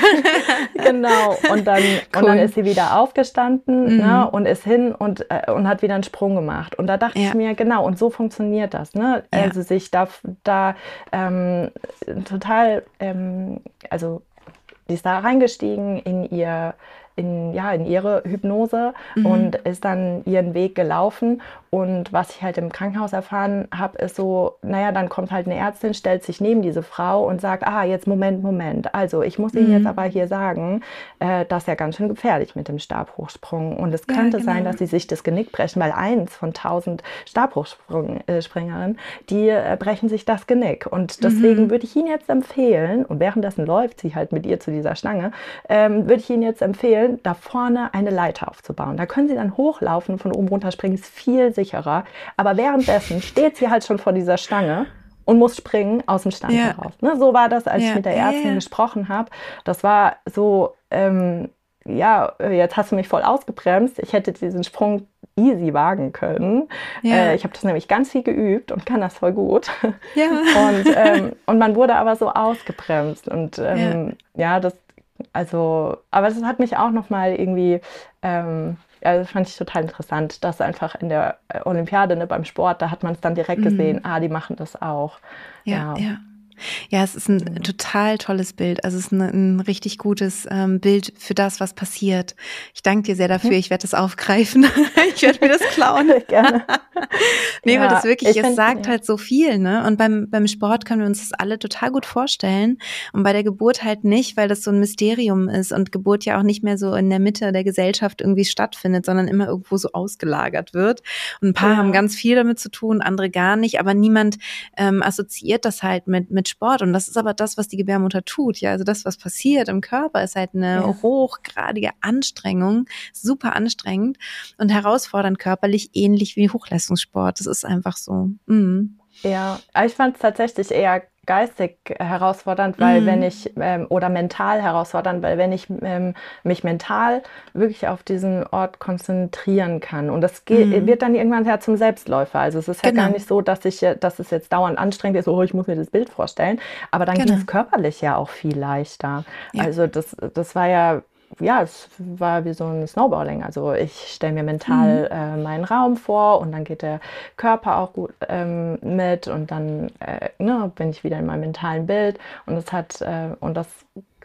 genau. genau. Und dann, cool. und dann ist sie wieder aufgestanden, mhm. ne, und ist hin und, äh, und hat wieder einen Sprung gemacht. Und da dachte ja. ich mir, genau, und so funktioniert das. Ne? Ja. Also sich da, da ähm, total, ähm, also die ist da reingestiegen in ihr, in, ja, in ihre Hypnose mhm. und ist dann ihren Weg gelaufen. Und was ich halt im Krankenhaus erfahren habe, ist so, naja, dann kommt halt eine Ärztin, stellt sich neben diese Frau und sagt, ah, jetzt Moment, Moment. Also ich muss Ihnen mhm. jetzt aber hier sagen, äh, das ist ja ganz schön gefährlich mit dem Stabhochsprung. Und es könnte ja, genau. sein, dass Sie sich das Genick brechen, weil eins von tausend Stabhochspringerinnen, die äh, brechen sich das Genick. Und deswegen mhm. würde ich Ihnen jetzt empfehlen, und währenddessen läuft sie halt mit ihr zu dieser Stange, ähm, würde ich Ihnen jetzt empfehlen, da vorne eine Leiter aufzubauen. Da können Sie dann hochlaufen, von oben runterspringen, ist viel sicherer. Aber währenddessen steht sie halt schon vor dieser Stange und muss springen aus dem Stand ja. heraus. Ne, so war das, als ja. ich mit der Ärztin ja. gesprochen habe. Das war so, ähm, ja, jetzt hast du mich voll ausgebremst. Ich hätte diesen Sprung easy wagen können. Ja. Äh, ich habe das nämlich ganz viel geübt und kann das voll gut. Ja. Und, ähm, und man wurde aber so ausgebremst. Und ähm, ja. ja, das, also, aber das hat mich auch nochmal irgendwie, ähm, ja, das fand ich total interessant, dass einfach in der Olympiade, ne, beim Sport, da hat man es dann direkt mhm. gesehen, ah, die machen das auch. Ja, ja. ja. Ja, es ist ein mhm. total tolles Bild. Also es ist ein, ein richtig gutes ähm, Bild für das, was passiert. Ich danke dir sehr dafür. Mhm. Ich werde das aufgreifen. Ich werde mir das klauen. Gerne. Nee, ja, weil das wirklich, es find, sagt ja. halt so viel, ne? Und beim, beim Sport können wir uns das alle total gut vorstellen. Und bei der Geburt halt nicht, weil das so ein Mysterium ist und Geburt ja auch nicht mehr so in der Mitte der Gesellschaft irgendwie stattfindet, sondern immer irgendwo so ausgelagert wird. Und ein paar ja. haben ganz viel damit zu tun, andere gar nicht. Aber niemand ähm, assoziiert das halt mit, mit Sport. Und das ist aber das, was die Gebärmutter tut. Ja, also das, was passiert im Körper, ist halt eine ja. hochgradige Anstrengung, super anstrengend und herausfordernd körperlich, ähnlich wie Hochleistungssport. Das ist einfach so. Mhm. Ja, ich fand es tatsächlich eher geistig herausfordernd, weil mhm. wenn ich, ähm, oder mental herausfordernd, weil wenn ich ähm, mich mental wirklich auf diesen Ort konzentrieren kann und das geht, mhm. wird dann irgendwann ja zum Selbstläufer. Also es ist ja genau. gar nicht so, dass ich, dass es jetzt dauernd anstrengend ist, oh, ich muss mir das Bild vorstellen, aber dann genau. ging es körperlich ja auch viel leichter. Ja. Also das, das war ja ja, es war wie so ein Snowboarding. Also ich stelle mir mental mhm. äh, meinen Raum vor und dann geht der Körper auch gut ähm, mit und dann äh, ne, bin ich wieder in meinem mentalen Bild und das hat äh, und das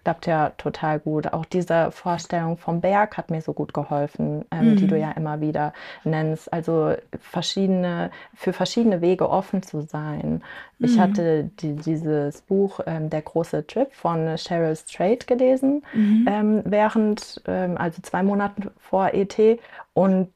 klappt ja total gut. Auch diese Vorstellung vom Berg hat mir so gut geholfen, ähm, mhm. die du ja immer wieder nennst. Also verschiedene, für verschiedene Wege offen zu sein. Mhm. Ich hatte die, dieses Buch ähm, Der große Trip von Cheryl Strait gelesen, mhm. ähm, während, ähm, also zwei Monaten vor E T. Und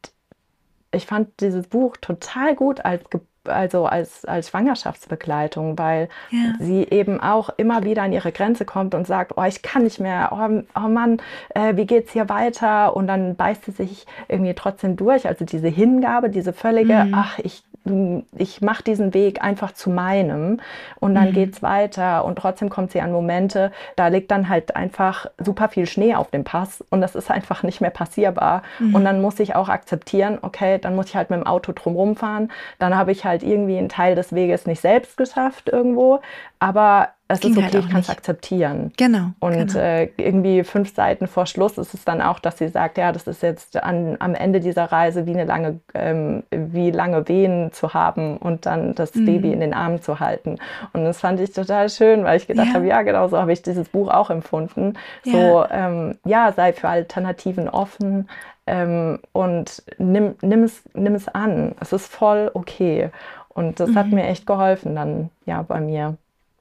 ich fand dieses Buch total gut als Ge also als, als Schwangerschaftsbegleitung, weil ja. sie eben auch immer wieder an ihre Grenze kommt und sagt, oh, ich kann nicht mehr, oh, oh Mann, äh, wie geht's hier weiter? Und dann beißt sie sich irgendwie trotzdem durch. Also diese Hingabe, diese völlige, mhm. ach, ich ich mache diesen Weg einfach zu meinem und dann mhm. geht's weiter und trotzdem kommt sie an Momente, da liegt dann halt einfach super viel Schnee auf dem Pass und das ist einfach nicht mehr passierbar mhm. und dann muss ich auch akzeptieren, okay, dann muss ich halt mit dem Auto drumherum fahren, dann habe ich halt irgendwie einen Teil des Weges nicht selbst geschafft irgendwo, aber es ist okay, halt ich kann es akzeptieren. Genau. Und genau. Äh, irgendwie fünf Seiten vor Schluss ist es dann auch, dass sie sagt, ja, das ist jetzt an, am Ende dieser Reise wie eine lange, ähm, wie lange Wehen zu haben und dann das mhm. Baby in den Armen zu halten. Und das fand ich total schön, weil ich gedacht ja. habe, ja, genau so habe ich dieses Buch auch empfunden. Ja. So, ähm, ja, sei für Alternativen offen ähm, und nimm, nimm, es, nimm es an. Es ist voll okay. Und das mhm. hat mir echt geholfen dann, ja, bei mir.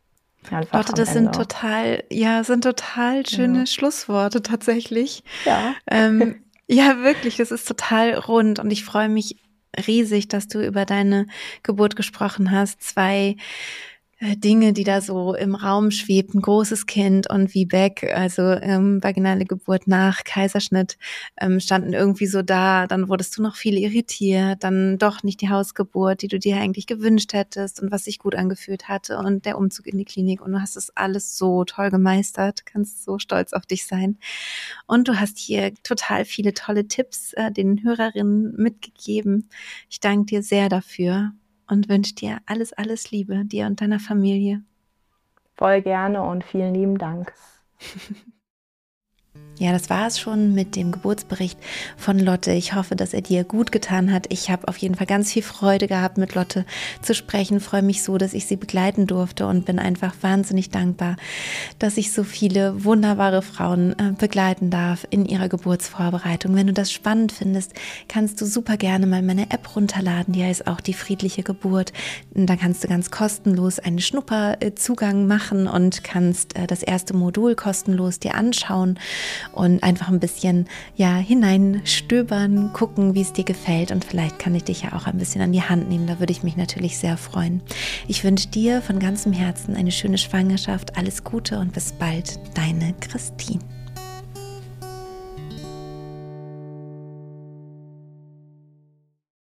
Lotte, das sind total, ja, sind total schöne ja. Schlussworte tatsächlich. Ja. Ähm, ja, wirklich, das ist total rund und ich freue mich riesig, dass du über deine Geburt gesprochen hast. Zwei äh, Dinge, die da so im Raum schwebten, großes Kind und V BAC, also ähm, vaginale Geburt nach Kaiserschnitt, ähm, standen irgendwie so da. Dann wurdest du noch viel irritiert, dann doch nicht die Hausgeburt, die du dir eigentlich gewünscht hättest und was sich gut angefühlt hatte und der Umzug in die Klinik und du hast das alles so toll gemeistert, kannst so stolz auf dich sein. Und du hast hier total viele tolle Tipps äh, den Hörerinnen mitgegeben. Ich danke dir sehr dafür. Und wünsche dir alles, alles Liebe, dir und deiner Familie. Voll gerne und vielen lieben Dank. Ja, das war es schon mit dem Geburtsbericht von Lotte. Ich hoffe, dass er dir gut getan hat. Ich habe auf jeden Fall ganz viel Freude gehabt, mit Lotte zu sprechen. Freue mich so, dass ich sie begleiten durfte und bin einfach wahnsinnig dankbar, dass ich so viele wunderbare Frauen äh, begleiten darf in ihrer Geburtsvorbereitung. Wenn du das spannend findest, kannst du super gerne mal meine App runterladen. Die heißt auch Die friedliche Geburt. Da kannst du ganz kostenlos einen Schnupperzugang machen und kannst äh, das erste Modul kostenlos dir anschauen und einfach ein bisschen ja hineinstöbern, gucken, wie es dir gefällt und vielleicht kann ich dich ja auch ein bisschen an die Hand nehmen, da würde ich mich natürlich sehr freuen. Ich wünsche dir von ganzem Herzen eine schöne Schwangerschaft, alles Gute und bis bald, deine Christine.